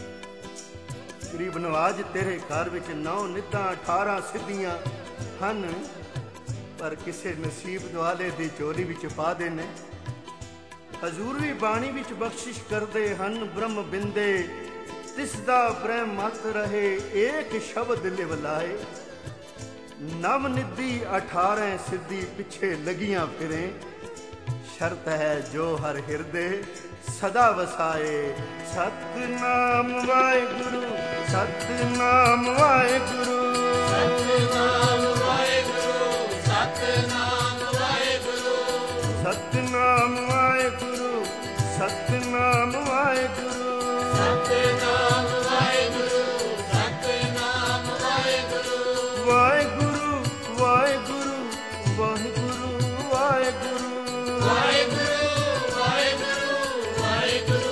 गरीब नवाज तेरे घर विच नौ निधां अठारह सिद्धियां हन, पर किसे नसीब दुआले दी चोली विच पा देने। हजूर भी बाणी विच बख्शिश करदे हन, ब्रह्म बिंदे तिसदा ब्रह्म मत रहे, एक शब्द लिवलाए। नव निधि अठारह सिद्धि पिछे लगियां फिरे, शर्त है जो हर हिरदे सदा वसाए। सतनाम वाहेगुरु, सतनाम वाहेगुरु, सतनाम वाहेगुरु, सतनाम वाहेगुरु, सतनाम वाहेगुरु, सतनाम वाहेगुरु, सतनाम वाहेगुरु, सतनाम वाहेगुरु। वाहेगुरु वाहेगुरु वाहेगुरु वाहेगुरु। वाहेगुरु, वाहेगुरु, वाहेगुरु,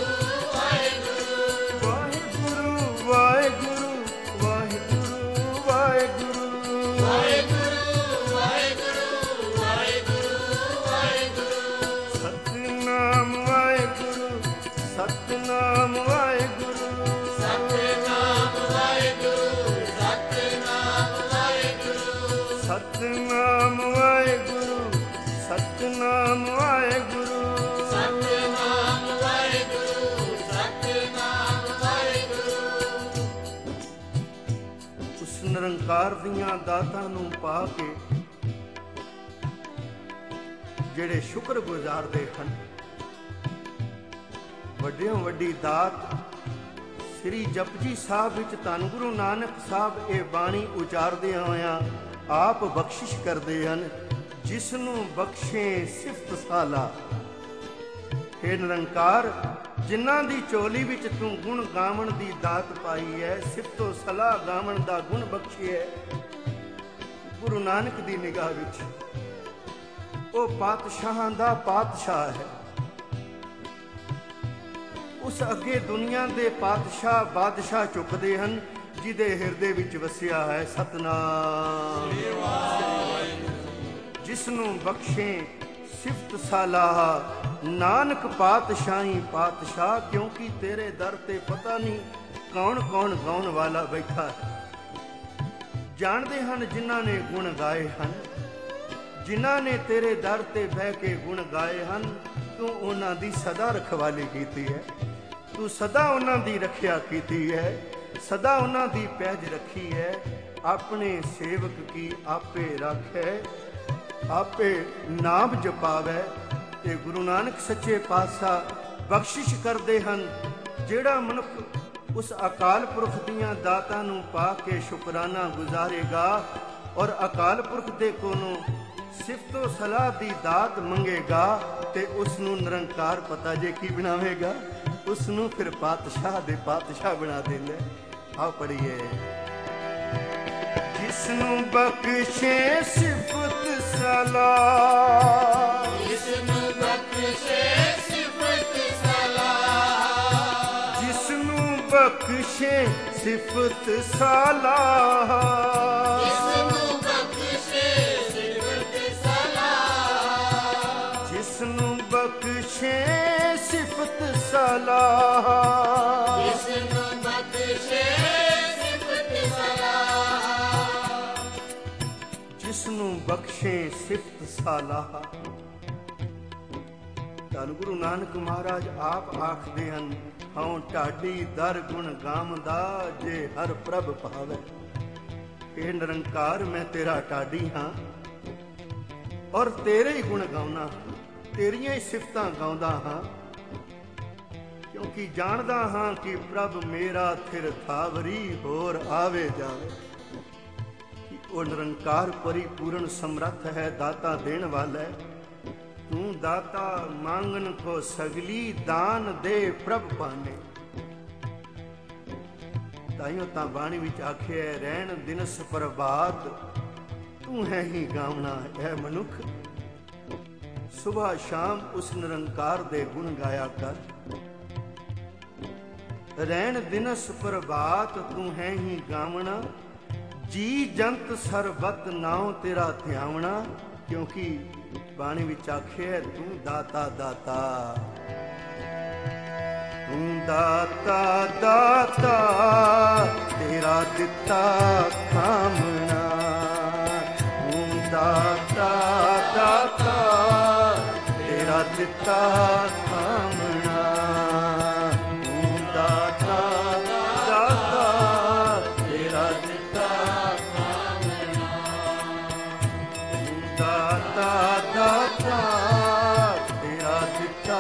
वाहेगुरु। वाहेगुरु वाहेगुरु वाहेगुरु वाहेगुरु। वाहेगुरु, वाहेगुरु, वाहेगुरु, वाहेगुरु। सतनाम वाहेगुरु, सतनाम वाहेगुरु, सतनाम वाहेगुरु, सतनाम वाहेगुरु। सतनाम वाहेगुरु, सतनाम वाहेगुरु। सतनाम वाहेगुरु, सतनाम वाहेगुरु। उस निरंकार दियां दातां नूं पा के ਜਿਹੜੇ ਸ਼ੁਕਰ ਗੁਜ਼ਾਰਦੇ ਹਨ। ਵੱਡਿਓਂ ਵੱਡੀ ਦਾਤ ਸ੍ਰੀ ਜਪਜੀ ਸਾਹਿਬ ਵਿੱਚ ਧੰਨ ਗੁਰੂ ਨਾਨਕ ਸਾਹਿਬ ਇਹ ਬਾਣੀ ਉਚਾਰਦਿਆਂ ਹੋਇਆਂ ਆਪ ਬਖਸ਼ਿਸ਼ ਕਰਦੇ ਹਨ, ਜਿਸ ਨੂੰ ਬਖਸ਼ੇ ਸਿਫਤ ਸਾਲਾ। ਹੇ ਨਿਰੰਕਾਰ, ਜਿਨ੍ਹਾਂ ਦੀ ਝੋਲੀ ਵਿੱਚ ਤੂੰ ਗੁਣ ਗਾਵਣ ਦੀ ਦਾਤ ਪਾਈ ਹੈ, ਸਿਫਤੋ ਸਲਾਹ ਗਾਵਣ ਦਾ ਗੁਣ ਬਖਸ਼ਿਆ ਹੈ, ਗੁਰੂ ਨਾਨਕ ਦੀ ਨਿਗਾਹ ਵਿੱਚ ਉਹ ਪਾਤਸ਼ਾਹਾਂ ਦਾ ਪਾਤਸ਼ਾਹ ਹੈ। ਉਸ ਅੱਗੇ ਦੁਨੀਆ ਦੇ ਪਾਤਸ਼ਾਹ ਬਾਦਸ਼ਾਹ ਝੁਕਦੇ ਹਨ, ਜਿਹਦੇ ਹਿਰਦੇ ਵਿੱਚ ਵਸਿਆ ਹੈ ਸਤਨਾਮ। ਜਿਸ ਨੂੰ ਬਖਸ਼ੇ ਸਿਫਤ ਸਾਲਾਹ, ਨਾਨਕ ਪਾਤਸ਼ਾਹੀ ਪਾਤਸ਼ਾਹ। ਕਿਉਂਕਿ ਤੇਰੇ ਦਰ ਤੇ ਪਤਾ ਨਹੀਂ ਕੌਣ ਕੌਣ ਗਾਉਣ ਵਾਲਾ ਬੈਠਾ ਹੈ। ਜਾਣਦੇ ਹਨ ਜਿਨ੍ਹਾਂ ਨੇ ਗੁਣ ਗਾਏ ਹਨ, ਜਿਨ੍ਹਾਂ ਨੇ ਤੇਰੇ ਦਰ ਤੇ ਬਹਿ ਕੇ ਗੁਣ ਗਾਏ ਹਨ, ਤੂੰ ਉਹਨਾਂ ਦੀ ਸਦਾ ਰਖਵਾਲੀ ਕੀਤੀ ਹੈ, ਤੂੰ ਸਦਾ ਉਹਨਾਂ ਦੀ ਰੱਖਿਆ ਕੀਤੀ ਹੈ, ਸਦਾ ਉਹਨਾਂ ਦੀ ਪਹਿਜ ਰੱਖੀ ਹੈ। ਆਪਣੇ ਸੇਵਕ ਕੀ ਆਪੇ ਰਾਖੈ, ਆਪੇ ਨਾਮ ਜਪਾਵੈ। ਤੇ ਗੁਰੂ ਨਾਨਕ ਸੱਚੇ ਪਾਤਸ਼ਾਹ ਬਖਸ਼ਿਸ਼ ਕਰਦੇ ਹਨ। ਜਿਹੜਾ ਮਨੁੱਖ ਉਸ ਅਕਾਲ ਪੁਰਖ ਦੀਆਂ ਦਾਤਾਂ ਨੂੰ ਪਾ ਕੇ ਸ਼ੁਕਰਾਨਾ ਗੁਜ਼ਾਰੇਗਾ ਔਰ ਅਕਾਲ ਪੁਰਖ ਦੇ ਕੋਲੋਂ ਸਿਫਤੋ ਸਲਾਹ ਦੀ ਦਾਤ ਮੰਗੇਗਾ ਤੇ ਉਸ ਨੂੰ ਨਿਰੰਕਾਰ ਪਤਾ ਜੇ ਕੀ ਬਣਾਵੇਗਾ, ਉਸ ਨੂੰ ਫਿਰ ਪਾਤਸ਼ਾਹ ਦੇ ਪਾਤਸ਼ਾਹ ਬਣਾ ਦਿੰਦਾ। ਆਓ ਪੜੀਏ। ਜਿਸ ਨੂੰ ਬਖਸ਼ੇ ਸਿਫਤ ਸਲਾਹ, ਜਿਸ ਨੂੰ ਬਖਸ਼ੇ ਸਿਫਤ ਸਲਾਹ, ਜਿਸ ਨੂੰ ਬਖਸ਼ੇ ਸਿਫਤ ਸਲਾਹ, ਜਿਸਨੂੰ ਬਖਸ਼ੇ ਸਿਫਤ ਸਲਾਹ, ਜਿਸਨੂੰ ਬਖਸ਼ੇ ਸਿਫਤ ਸਲਾਹ, ਜਿਸਨੂੰ ਬਖਸ਼ੇ ਸਿਫਤ ਸਲਾਹ, ਜਿਸਨੂੰ ਬਖਸ਼ੇ ਸਿਫਤ ਸਲਾਹ। ਧੰਨ ਗੁਰੂ ਨਾਨਕ ਮਹਾਰਾਜ ਆਪ ਆਖਦੇ ਹਨ, ਹਉ ਢਾਡੀ ਦਰ ਗੁਣ ਗਾਵਦਾ, ਜੇ ਹਰ ਪ੍ਰਭ ਭਾਵੈ। ਇਹ ਨਿਰੰਕਾਰ ਮੈਂ ਤੇਰਾ ਢਾਡੀ ਹਾਂ ਔਰ ਤੇਰੇ ਹੀ ਗੁਣ ਗਾਉਣਾ, ਤੇਰੀਆਂ ਹੀ ਸਿਫਤਾਂ ਗਾਉਂਦਾ ਹਾਂ, ਕਿਉਂਕਿ ਜਾਣਦਾ ਹਾਂ ਕਿ ਪ੍ਰਭ ਮੇਰਾ ਥਿਰ ਥਾਵਰੀ, ਹੋਰ ਆਵੇ ਜਾਵੇ। ਕਿ ਉਹ ਨਿਰੰਕਾਰ ਪਰਿਪੂਰਨ ਸਮਰੱਥ ਹੈ, ਦਾਤਾ ਦੇਣ ਵਾਲਾ ਹੈ। ਤੂੰ ਦਾਤਾ ਮੰਗਨ ਕੋ ਸਗਲੀ, ਦਾਨ ਦੇ ਪ੍ਰਭ ਪਾਨੇ। ਤਾਈਓ ਤਾਂ ਬਾਣੀ ਵਿੱਚ ਆਖਿਆ, ਰਹਿਣ ਦਿਨਸ ਪ੍ਰਭਾਤ, ਤੂੰ ਹੈ ਹੀ ਗਾਵਣਾ ਹੈ ਮਨੁੱਖ। ਸੁਬਹ ਸ਼ਾਮ ਉਸ ਨਿਰੰਕਾਰ ਦੇ ਗੁਣ ਗਾਇਆ ਕਰ। ਰਹਿਣ ਦਿਨਸ ਪ੍ਰਭਾਤ, ਤੂੰ ਹੈ ਹੀ ਗਾਵਣਾ, ਜੀ ਜੰਤ ਸਰਬਤ ਨਾਉ ਤੇਰਾ ਧਿਆਵਣਾ। ਕਿਉਂਕਿ ਬਾਣੀ ਵਿੱਚ ਆਖਿਆ, ਤੂੰ ਦਾਤਾ ਦਾਤਾ, ਤੂੰ ਦਾਤਾ ਦਾਤਾ, ਤੇਰਾ ਦਿੱਤਾ ਖਾਮਣਾ। ਤੂੰ ਦਾਤਾ ਦਾਤਾ, ਤੇਰਾ ਦਿੱਤਾ ਖਾਮਣਾ। ਤੂੰ ਦਾਤਾ ਦਾਤਾ, ਤੇਰਾ ਦਿੱਤਾ ਖਾਮਣਾ। ਤੂੰ ਦਾਤਾ ਦਾਤਾ, ਤੇਰਾ ਦਿੱਤਾ,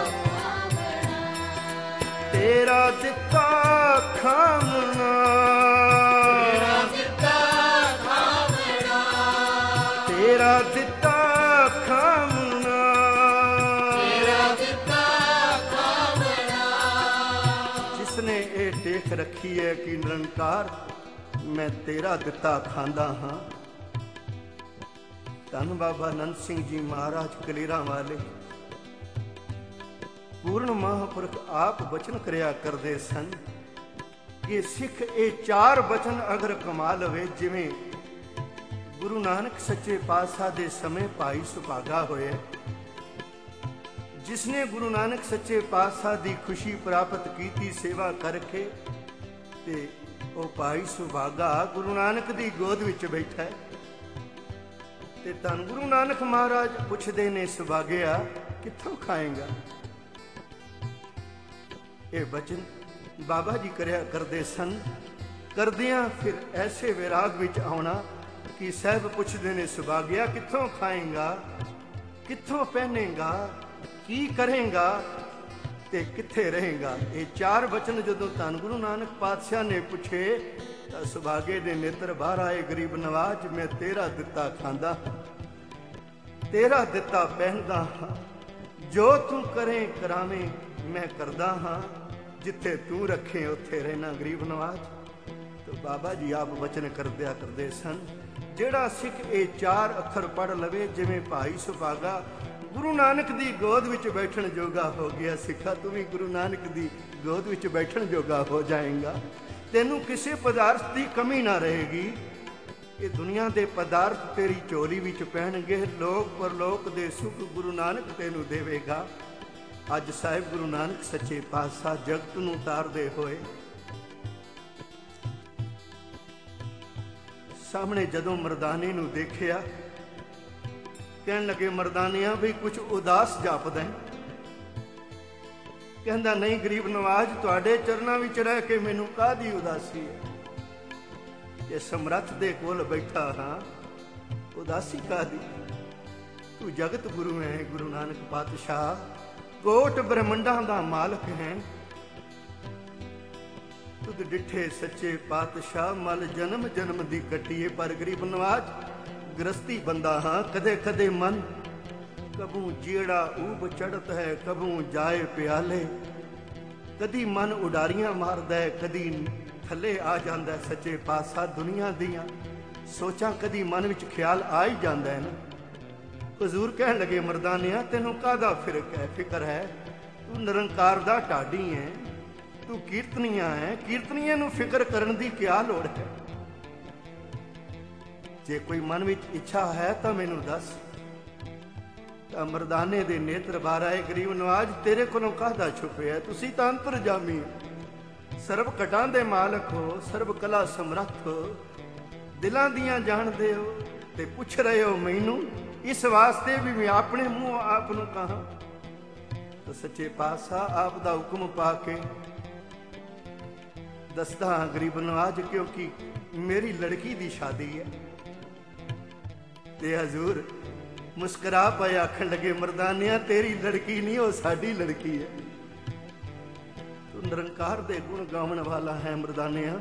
ਤੇਰਾ ਦਿੱਤਾ ਖਾਮਣਾ। ਤੇਰਾ ਦਿੱਤਾ ਖਾਵਣਾ, ਤੇਰਾ ਦਿੱਤਾ ਖਾਮਣਾ। ਤੇਰਾ ਦਿੱਤਾ ਖਾਵਣਾ, ਜਿਸਨੇ ਇਹ ਟੇਕ ਰੱਖੀ ਹੈ ਕਿ ਨਿਰੰਕਾਰ ਮੈਂ ਤੇਰਾ ਦਿੱਤਾ ਖਾਂਦਾ ਹਾਂ। ਧੰਨ ਬਾਬਾ ਨੰਦ ਸਿੰਘ ਜੀ ਮਹਾਰਾਜ ਕਲੇਰਾਂ ਵਾਲੇ ਪੂਰਨ ਮਹਾਂਪੁਰਖ ਆਪ ਬਚਨ ਕਰਿਆ ਕਰਦੇ ਸਨ ਕਿ ਸਿੱਖ ਇਹ ਚਾਰ ਬਚਨ ਅਗਰ ਕਮਾ ਲਵੇ, ਜਿਵੇਂ ਗੁਰੂ ਨਾਨਕ ਸੱਚੇ ਪਾਤਸ਼ਾਹ ਦੇ ਸਮੇਂ ਭਾਈ ਸੁਭਾਗਾ ਹੋਏ, ਜਿਸਨੇ ਗੁਰੂ ਨਾਨਕ ਸੱਚੇ ਪਾਤਸ਼ਾਹ ਦੀ ਖੁਸ਼ੀ ਪ੍ਰਾਪਤ ਕੀਤੀ ਸੇਵਾ ਕਰਕੇ, ਤੇ ਉਹ ਭਾਈ ਸੁਭਾਗਾ ਗੁਰੂ ਨਾਨਕ ਦੀ ਗੋਦ ਵਿੱਚ ਬੈਠਾ ਹੈ। ਤੇ ਧੰਨ ਗੁਰੂ ਨਾਨਕ ਮਹਾਰਾਜ ਪੁੱਛਦੇ ਨੇ, ਸੁਭਾਗਿਆ ਕਿੱਥੋਂ ਖਾਏਗਾ? ਇਹ ਬਚਨ ਬਾਬਾ ਜੀ ਕਰਿਆ ਕਰਦੇ ਸਨ। ਕਰਦਿਆਂ ਫਿਰ ਐਸੇ ਵਿਰਾਗ ਵਿੱਚ ਆਉਣਾ ਕਿ ਸਾਹਿਬ ਪੁੱਛਦੇ ਨੇ, ਸੁਭਾਗਿਆ ਕਿੱਥੋਂ ਖਾਏਗਾ, ਕਿੱਥੋਂ ਪਹਿਨੇਗਾ, ਕੀ ਕਰੇਗਾ ਤੇ ਕਿੱਥੇ ਰਹੇਗਾ? ਇਹ ਚਾਰ ਬਚਨ ਜਦੋਂ ਧੰਨ ਗੁਰੂ ਨਾਨਕ ਪਾਤਸ਼ਾਹ ਨੇ ਪੁੱਛੇ ਤਾਂ ਸੁਭਾਗੇ ਦੇ ਨੇਤਰ ਬਾਹਰ ਆਏ। ਗਰੀਬ ਨਵਾਜ, ਮੈਂ ਤੇਰਾ ਦਿੱਤਾ ਖਾਂਦਾ, ਤੇਰਾ ਦਿੱਤਾ ਪਹਿਨਦਾ ਹਾਂ, ਜੋ ਤੂੰ ਕਰੇ ਕਰਾਵੇਂ ਮੈਂ ਕਰਦਾ ਹਾਂ, ਜਿੱਥੇ ਤੂੰ ਰੱਖੇ ਉੱਥੇ ਰਹਿਣਾ। ਗਰੀਬ ਨਵਾਜ तो बाबा जी आप वचन करदिया करते सन, ਜਿਹੜਾ ਸਿੱਖ ਇਹ ਚਾਰ ਅੱਖਰ ਪੜ੍ਹ ਲਵੇ ਜਿਵੇਂ ਭਾਈ ਸੁਭਾਗਾ ਗੁਰੂ ਨਾਨਕ ਦੀ ਗੋਦ ਵਿੱਚ ਬੈਠਣ ਜੋਗਾ ਹੋ ਗਿਆ। ਸਿੱਖਾ ਤੂੰ ਵੀ ਗੁਰੂ ਨਾਨਕ ਦੀ ਗੋਦ ਵਿੱਚ ਬੈਠਣ ਜੋਗਾ ਹੋ ਜਾਏਗਾ। ਤੈਨੂੰ ਕਿਸੇ ਪਦਾਰਥ ਦੀ ਕਮੀ ਨਾ ਰਹੇਗੀ। ਇਹ ਦੁਨੀਆ ਦੇ ਪਦਾਰਥ ਤੇਰੀ ਝੋਲੀ ਵਿੱਚ ਪੈਣਗੇ। ਲੋਕ ਪਰਲੋਕ ਦੇ ਸੁਖ ਗੁਰੂ ਨਾਨਕ ਤੈਨੂੰ ਦੇਵੇਗਾ। ਅੱਜ ਸਾਹਿਬ ਗੁਰੂ ਨਾਨਕ ਸੱਚੇ ਪਾਤਸ਼ਾਹ ਜਗਤ ਨੂੰ ਉਤਾਰਦੇ ਹੋਏ ਸਾਹਮਣੇ ਜਦੋਂ ਮਰਦਾਨੇ ਨੂੰ ਦੇਖਿਆ, ਕਹਿਣ ਲੱਗੇ ਮਰਦਾਨਿਆਂ ਵੀ ਕੁਝ ਉਦਾਸ ਜਾਪਦਾ। ਕਹਿੰਦਾ ਨਹੀਂ ਗਰੀਬ ਨਵਾਜ, ਤੁਹਾਡੇ ਚਰਨਾਂ ਵਿੱਚ ਰਹਿ ਕੇ ਮੈਨੂੰ ਕਾਹਦੀ ਉਦਾਸੀ ਹੈ। ਜੇ ਸਮਰੱਥ ਦੇ ਕੋਲ ਬੈਠਾ ਹਾਂ, ਉਦਾਸੀ ਕਾਹਦੀ? ਤੂੰ ਜਗਤ ਗੁਰੂ ਹੈ, ਗੁਰੂ ਨਾਨਕ ਪਾਤਸ਼ਾਹ ਕੋਟ ਬ੍ਰਹਮੰਡਾਂ ਦਾ ਮਾਲਕ ਹੈ। ਤੁਧ ਡਿੱਠੇ ਸੱਚੇ ਪਾਤਸ਼ਾਹ ਮਲ ਜਨਮ ਜਨਮ ਦੀ ਕੱਟੀਏ। ਪਰ ਗਰੀਬ ਨਵਾਜ ਗ੍ਰਸਤੀ ਬੰਦਾ ਹਾਂ, ਕਦੇ ਕਦੇ ਮਨ ਕਬੂ ਜਿਹੜਾ ਊਬ ਚੜਤ ਹੈ, ਕਬੂ ਜਾਏ ਪਿਆਲੇ। ਕਦੀ ਮਨ ਉਡਾਰੀਆਂ ਮਾਰਦਾ ਹੈ, ਕਦੀ ਥੱਲੇ ਆ ਜਾਂਦਾ। ਸੱਚੇ ਪਾਤਸ਼ਾਹ ਦੁਨੀਆ ਦੀਆਂ ਸੋਚਾਂ ਕਦੀ ਮਨ ਵਿੱਚ ਖਿਆਲ ਆ ਹੀ ਜਾਂਦਾ ਹੈ ਨਾ। ਹਜ਼ੂਰ ਕਹਿਣ ਲੱਗੇ ਮਰਦਾਨਿਆਂ ਤੈਨੂੰ ਕਾਹਦਾ ਫਿਰਕ ਹੈ ਫਿਕਰ ਹੈ? ਤੂੰ ਨਿਰੰਕਾਰ ਦਾ ਢਾਡੀ ਹੈ। ਤੂੰ ਕੀਰਤਨੀਆ ਹੈ, ਕੀਰਤਨੀਏ ਨੂੰ ਫਿਕਰ ਕਰਨ ਦੀ ਕਿਆ ਲੋੜ ਹੈ? ਜੇ ਕੋਈ ਮਨ ਵਿੱਚ ਇੱਛਾ ਹੈ ਤਾਂ ਮੈਨੂੰ ਦੱਸ। ਤਾਂ ਮਰਦਾਨੇ ਦੇ ਨੇਤਰ ਬਾਹਰ ਆਏ, ਗਰੀਬ ਨਵਾਜ ਤੇਰੇ ਕੋਲੋਂ ਕਾਹਦਾ ਛੁਪਿਆ? ਤੁਸੀਂ ਤਾਂ ਅੰਤਰਜਾਮੀ ਹੋ, ਸਰਬ ਘਟਾਂ ਦੇ ਮਾਲਕ ਹੋ, ਸਰਬ ਕਲਾ ਸਮਰੱਥ ਹੋ, ਦਿਲਾਂ ਦੀਆਂ ਜਾਣਦੇ ਹੋ, ਤੇ ਪੁੱਛ ਰਹੇ ਹੋ ਮੈਨੂੰ ਇਸ ਵਾਸਤੇ ਵੀ ਮੈਂ ਆਪਣੇ ਮੂੰਹ ਆਪ ਨੂੰ ਕਹਾਂ। ਤਾਂ ਸੱਚੇ ਪਾਤਸ਼ਾਹ ਆਪ ਦਾ ਹੁਕਮ ਪਾ ਕੇ ਦੱਸਦਾ ਹਾਂ ਗਰੀਬ ਨਵਾਜ, ਕਿਉਂਕਿ ਮੇਰੀ ਲੜਕੀ ਦੀ ਸ਼ਾਦੀ ਹੈ। ਤੇ ਹਜ਼ੂਰ ਮੁਸਕਰਾ ਪਏ, ਆਖਣ ਲੱਗੇ ਮਰਦਾਨਿਆ ਤੇਰੀ ਲੜਕੀ ਨਹੀਂ, ਉਹ ਸਾਡੀ ਲੜਕੀ ਹੈ। ਤੂੰ ਨਿਰੰਕਾਰ ਦੇ ਗੁਣ ਗਾਉਣ ਵਾਲਾ ਹੈ ਮਰਦਾਨਿਆ।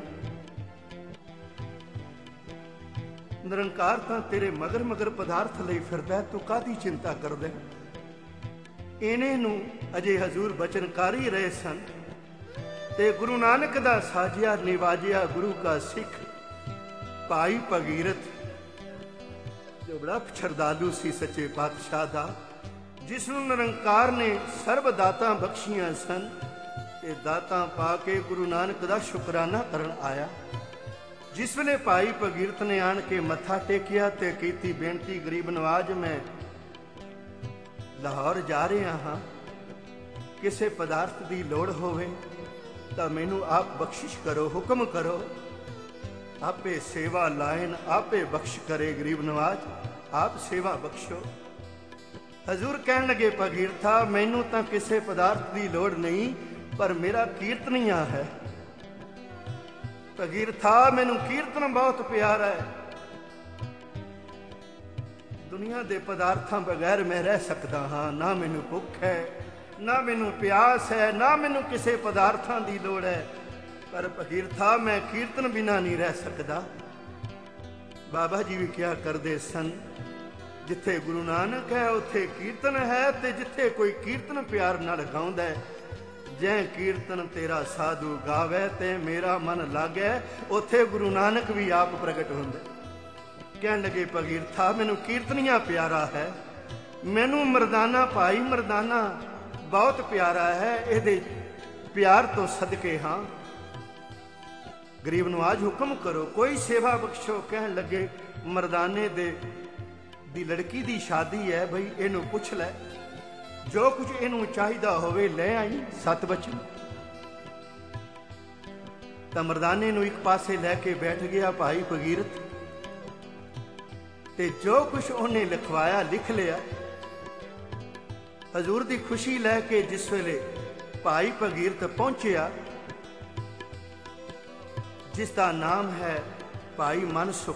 ਨਿਰੰਕਾਰ ਤਾਂ ਤੇਰੇ ਮਗਰ ਮਗਰ ਪਦਾਰਥ ਲਈ ਫਿਰਦਾ, ਤੂੰ ਕਾਹਦੀ ਚਿੰਤਾ ਕਰਦਾ? ਇਹਨੇ ਨੂੰ ਅਜੇ ਹਜ਼ੂਰ ਬਚਨ ਕਰ ਹੀ ਰਹੇ ਸਨ ਤੇ ਗੁਰੂ ਨਾਨਕ ਦਾ ਸਾਜਿਆ ਨਿਵਾਜਿਆ ਗੁਰੂ ਕਾ ਸਿੱਖ ਭਾਈ ਭਗੀਰਥ, ਜੋ ਬੜਾ ਸ਼ਰਧਾਲੂ ਸੀ ਸੱਚੇ ਪਾਤਸ਼ਾਹ ਦਾ, ਜਿਸ ਨੂੰ ਨਿਰੰਕਾਰ ਨੇ ਸਰਬ ਦਾਤਾਂ ਬਖਸ਼ੀਆਂ ਸਨ, ਤੇ ਦਾਤਾਂ ਪਾ ਕੇ ਗੁਰੂ ਨਾਨਕ ਦਾ ਸ਼ੁਕਰਾਨਾ ਕਰਨ ਆਇਆ। ਜਿਸ ਵੇਲੇ ਭਾਈ ਭਗੀਰਥ ਨੇ ਆਣ ਕੇ ਮੱਥਾ ਟੇਕਿਆ ਤੇ ਕੀਤੀ ਬੇਨਤੀ, ਗਰੀਬ ਨਵਾਜ ਮੈਂ ਲਾਹੌਰ ਜਾ ਰਿਹਾ ਹਾਂ, ਕਿਸੇ ਪਦਾਰਥ ਦੀ ਲੋੜ ਹੋਵੇ ਤਾਂ ਮੈਨੂੰ ਆਪ ਬਖਸ਼ਿਸ਼ ਕਰੋ, ਹੁਕਮ ਕਰੋ। ਆਪੇ ਸੇਵਾ ਲਾਇਨ ਆਪੇ ਬਖਸ਼ ਕਰੇ। ਗਰੀਬ ਨਵਾਜ ਆਪ ਸੇਵਾ ਬਖਸ਼ੋ। ਹਜ਼ੂਰ ਕਹਿਣ ਲੱਗੇ ਭਗੀਰਥਾ ਮੈਨੂੰ ਤਾਂ ਕਿਸੇ ਪਦਾਰਥ ਦੀ ਲੋੜ ਨਹੀਂ, ਪਰ ਮੇਰਾ ਕੀਰਤਨੀਆ ਹੈ। ਭਗੀਰਥਾ ਮੈਨੂੰ ਕੀਰਤਨ ਬਹੁਤ ਪਿਆਰਾ ਹੈ, ਦੁਨੀਆ ਦੇ ਪਦਾਰਥਾਂ ਬਗੈਰ ਮੈਂ ਰਹਿ ਸਕਦਾ ਹਾਂ। ਨਾ ਮੈਨੂੰ ਭੁੱਖ ਹੈ, ਨਾ ਮੈਨੂੰ ਪਿਆਸ ਹੈ, ਨਾ ਮੈਨੂੰ ਕਿਸੇ ਪਦਾਰਥਾਂ ਦੀ ਲੋੜ ਹੈ, ਪਰ ਭਗੀਰਥਾ ਮੈਂ ਕੀਰਤਨ ਬਿਨਾਂ ਨਹੀਂ ਰਹਿ ਸਕਦਾ। ਬਾਬਾ ਜੀ ਵੀ ਕਿਹਾ ਕਰਦੇ ਸਨ, ਜਿੱਥੇ ਗੁਰੂ ਨਾਨਕ ਹੈ ਉੱਥੇ ਕੀਰਤਨ ਹੈ, ਤੇ ਜਿੱਥੇ ਕੋਈ ਕੀਰਤਨ ਪਿਆਰ ਨਾਲ ਗਾਉਂਦਾ ਹੈ, ਜੈ ਕੀਰਤਨ ਤੇਰਾ ਸਾਧੂ ਗਾਵੇ ਤੇ ਮੇਰਾ ਮਨ ਲਾਗੇ, ਉੱਥੇ ਗੁਰੂ ਨਾਨਕ ਵੀ ਆਪ ਪ੍ਰਗਟ ਹੁੰਦੇ। ਕਹਿਣ ਲੱਗੇ ਭਗੀਰਥਾ ਮੈਨੂੰ ਕੀਰਤਨੀਆ ਪਿਆਰਾ ਹੈ, ਮੈਨੂੰ ਮਰਦਾਨਾ ਭਾਈ ਮਰਦਾਨਾ ਬਹੁਤ ਪਿਆਰਾ ਹੈ, ਇਹਦੇ ਪਿਆਰ ਤੋਂ ਸਦਕੇ ਹਾਂ। ਗਰੀਬ ਨਵਾਜ ਹੁਕਮ ਕਰੋ, ਕੋਈ ਸੇਵਾ ਬਖਸ਼ੋ। ਕਹਿਣ ਲੱਗੇ ਮਰਦਾਨੇ ਦੇ ਦੀ ਲੜਕੀ ਦੀ ਸ਼ਾਦੀ ਹੈ, ਬਈ ਇਹਨੂੰ ਪੁੱਛ ਲੈ, ਜੋ ਕੁਝ ਇਹਨੂੰ ਚਾਹੀਦਾ ਹੋਵੇ ਲੈ ਆਈ। ਸਤ ਬਚਨ। ਤਾਂ ਮਰਦਾਨੇ ਨੂੰ ਇੱਕ ਪਾਸੇ ਲੈ ਕੇ ਬੈਠ ਗਿਆ ਭਾਈ ਭਗੀਰਥ, ਤੇ ਜੋ ਕੁਝ ਉਹਨੇ ਲਿਖਵਾਇਆ ਲਿਖ ਲਿਆ। ਹਜ਼ੂਰ ਦੀ ਖੁਸ਼ੀ ਲੈ ਕੇ ਜਿਸ ਵੇਲੇ ਭਾਈ ਭਗੀਰਥ ਪਹੁੰਚਿਆ, ਜਿਸ ਦਾ ਨਾਮ ਹੈ ਭਾਈ ਮਨਸੁਖ,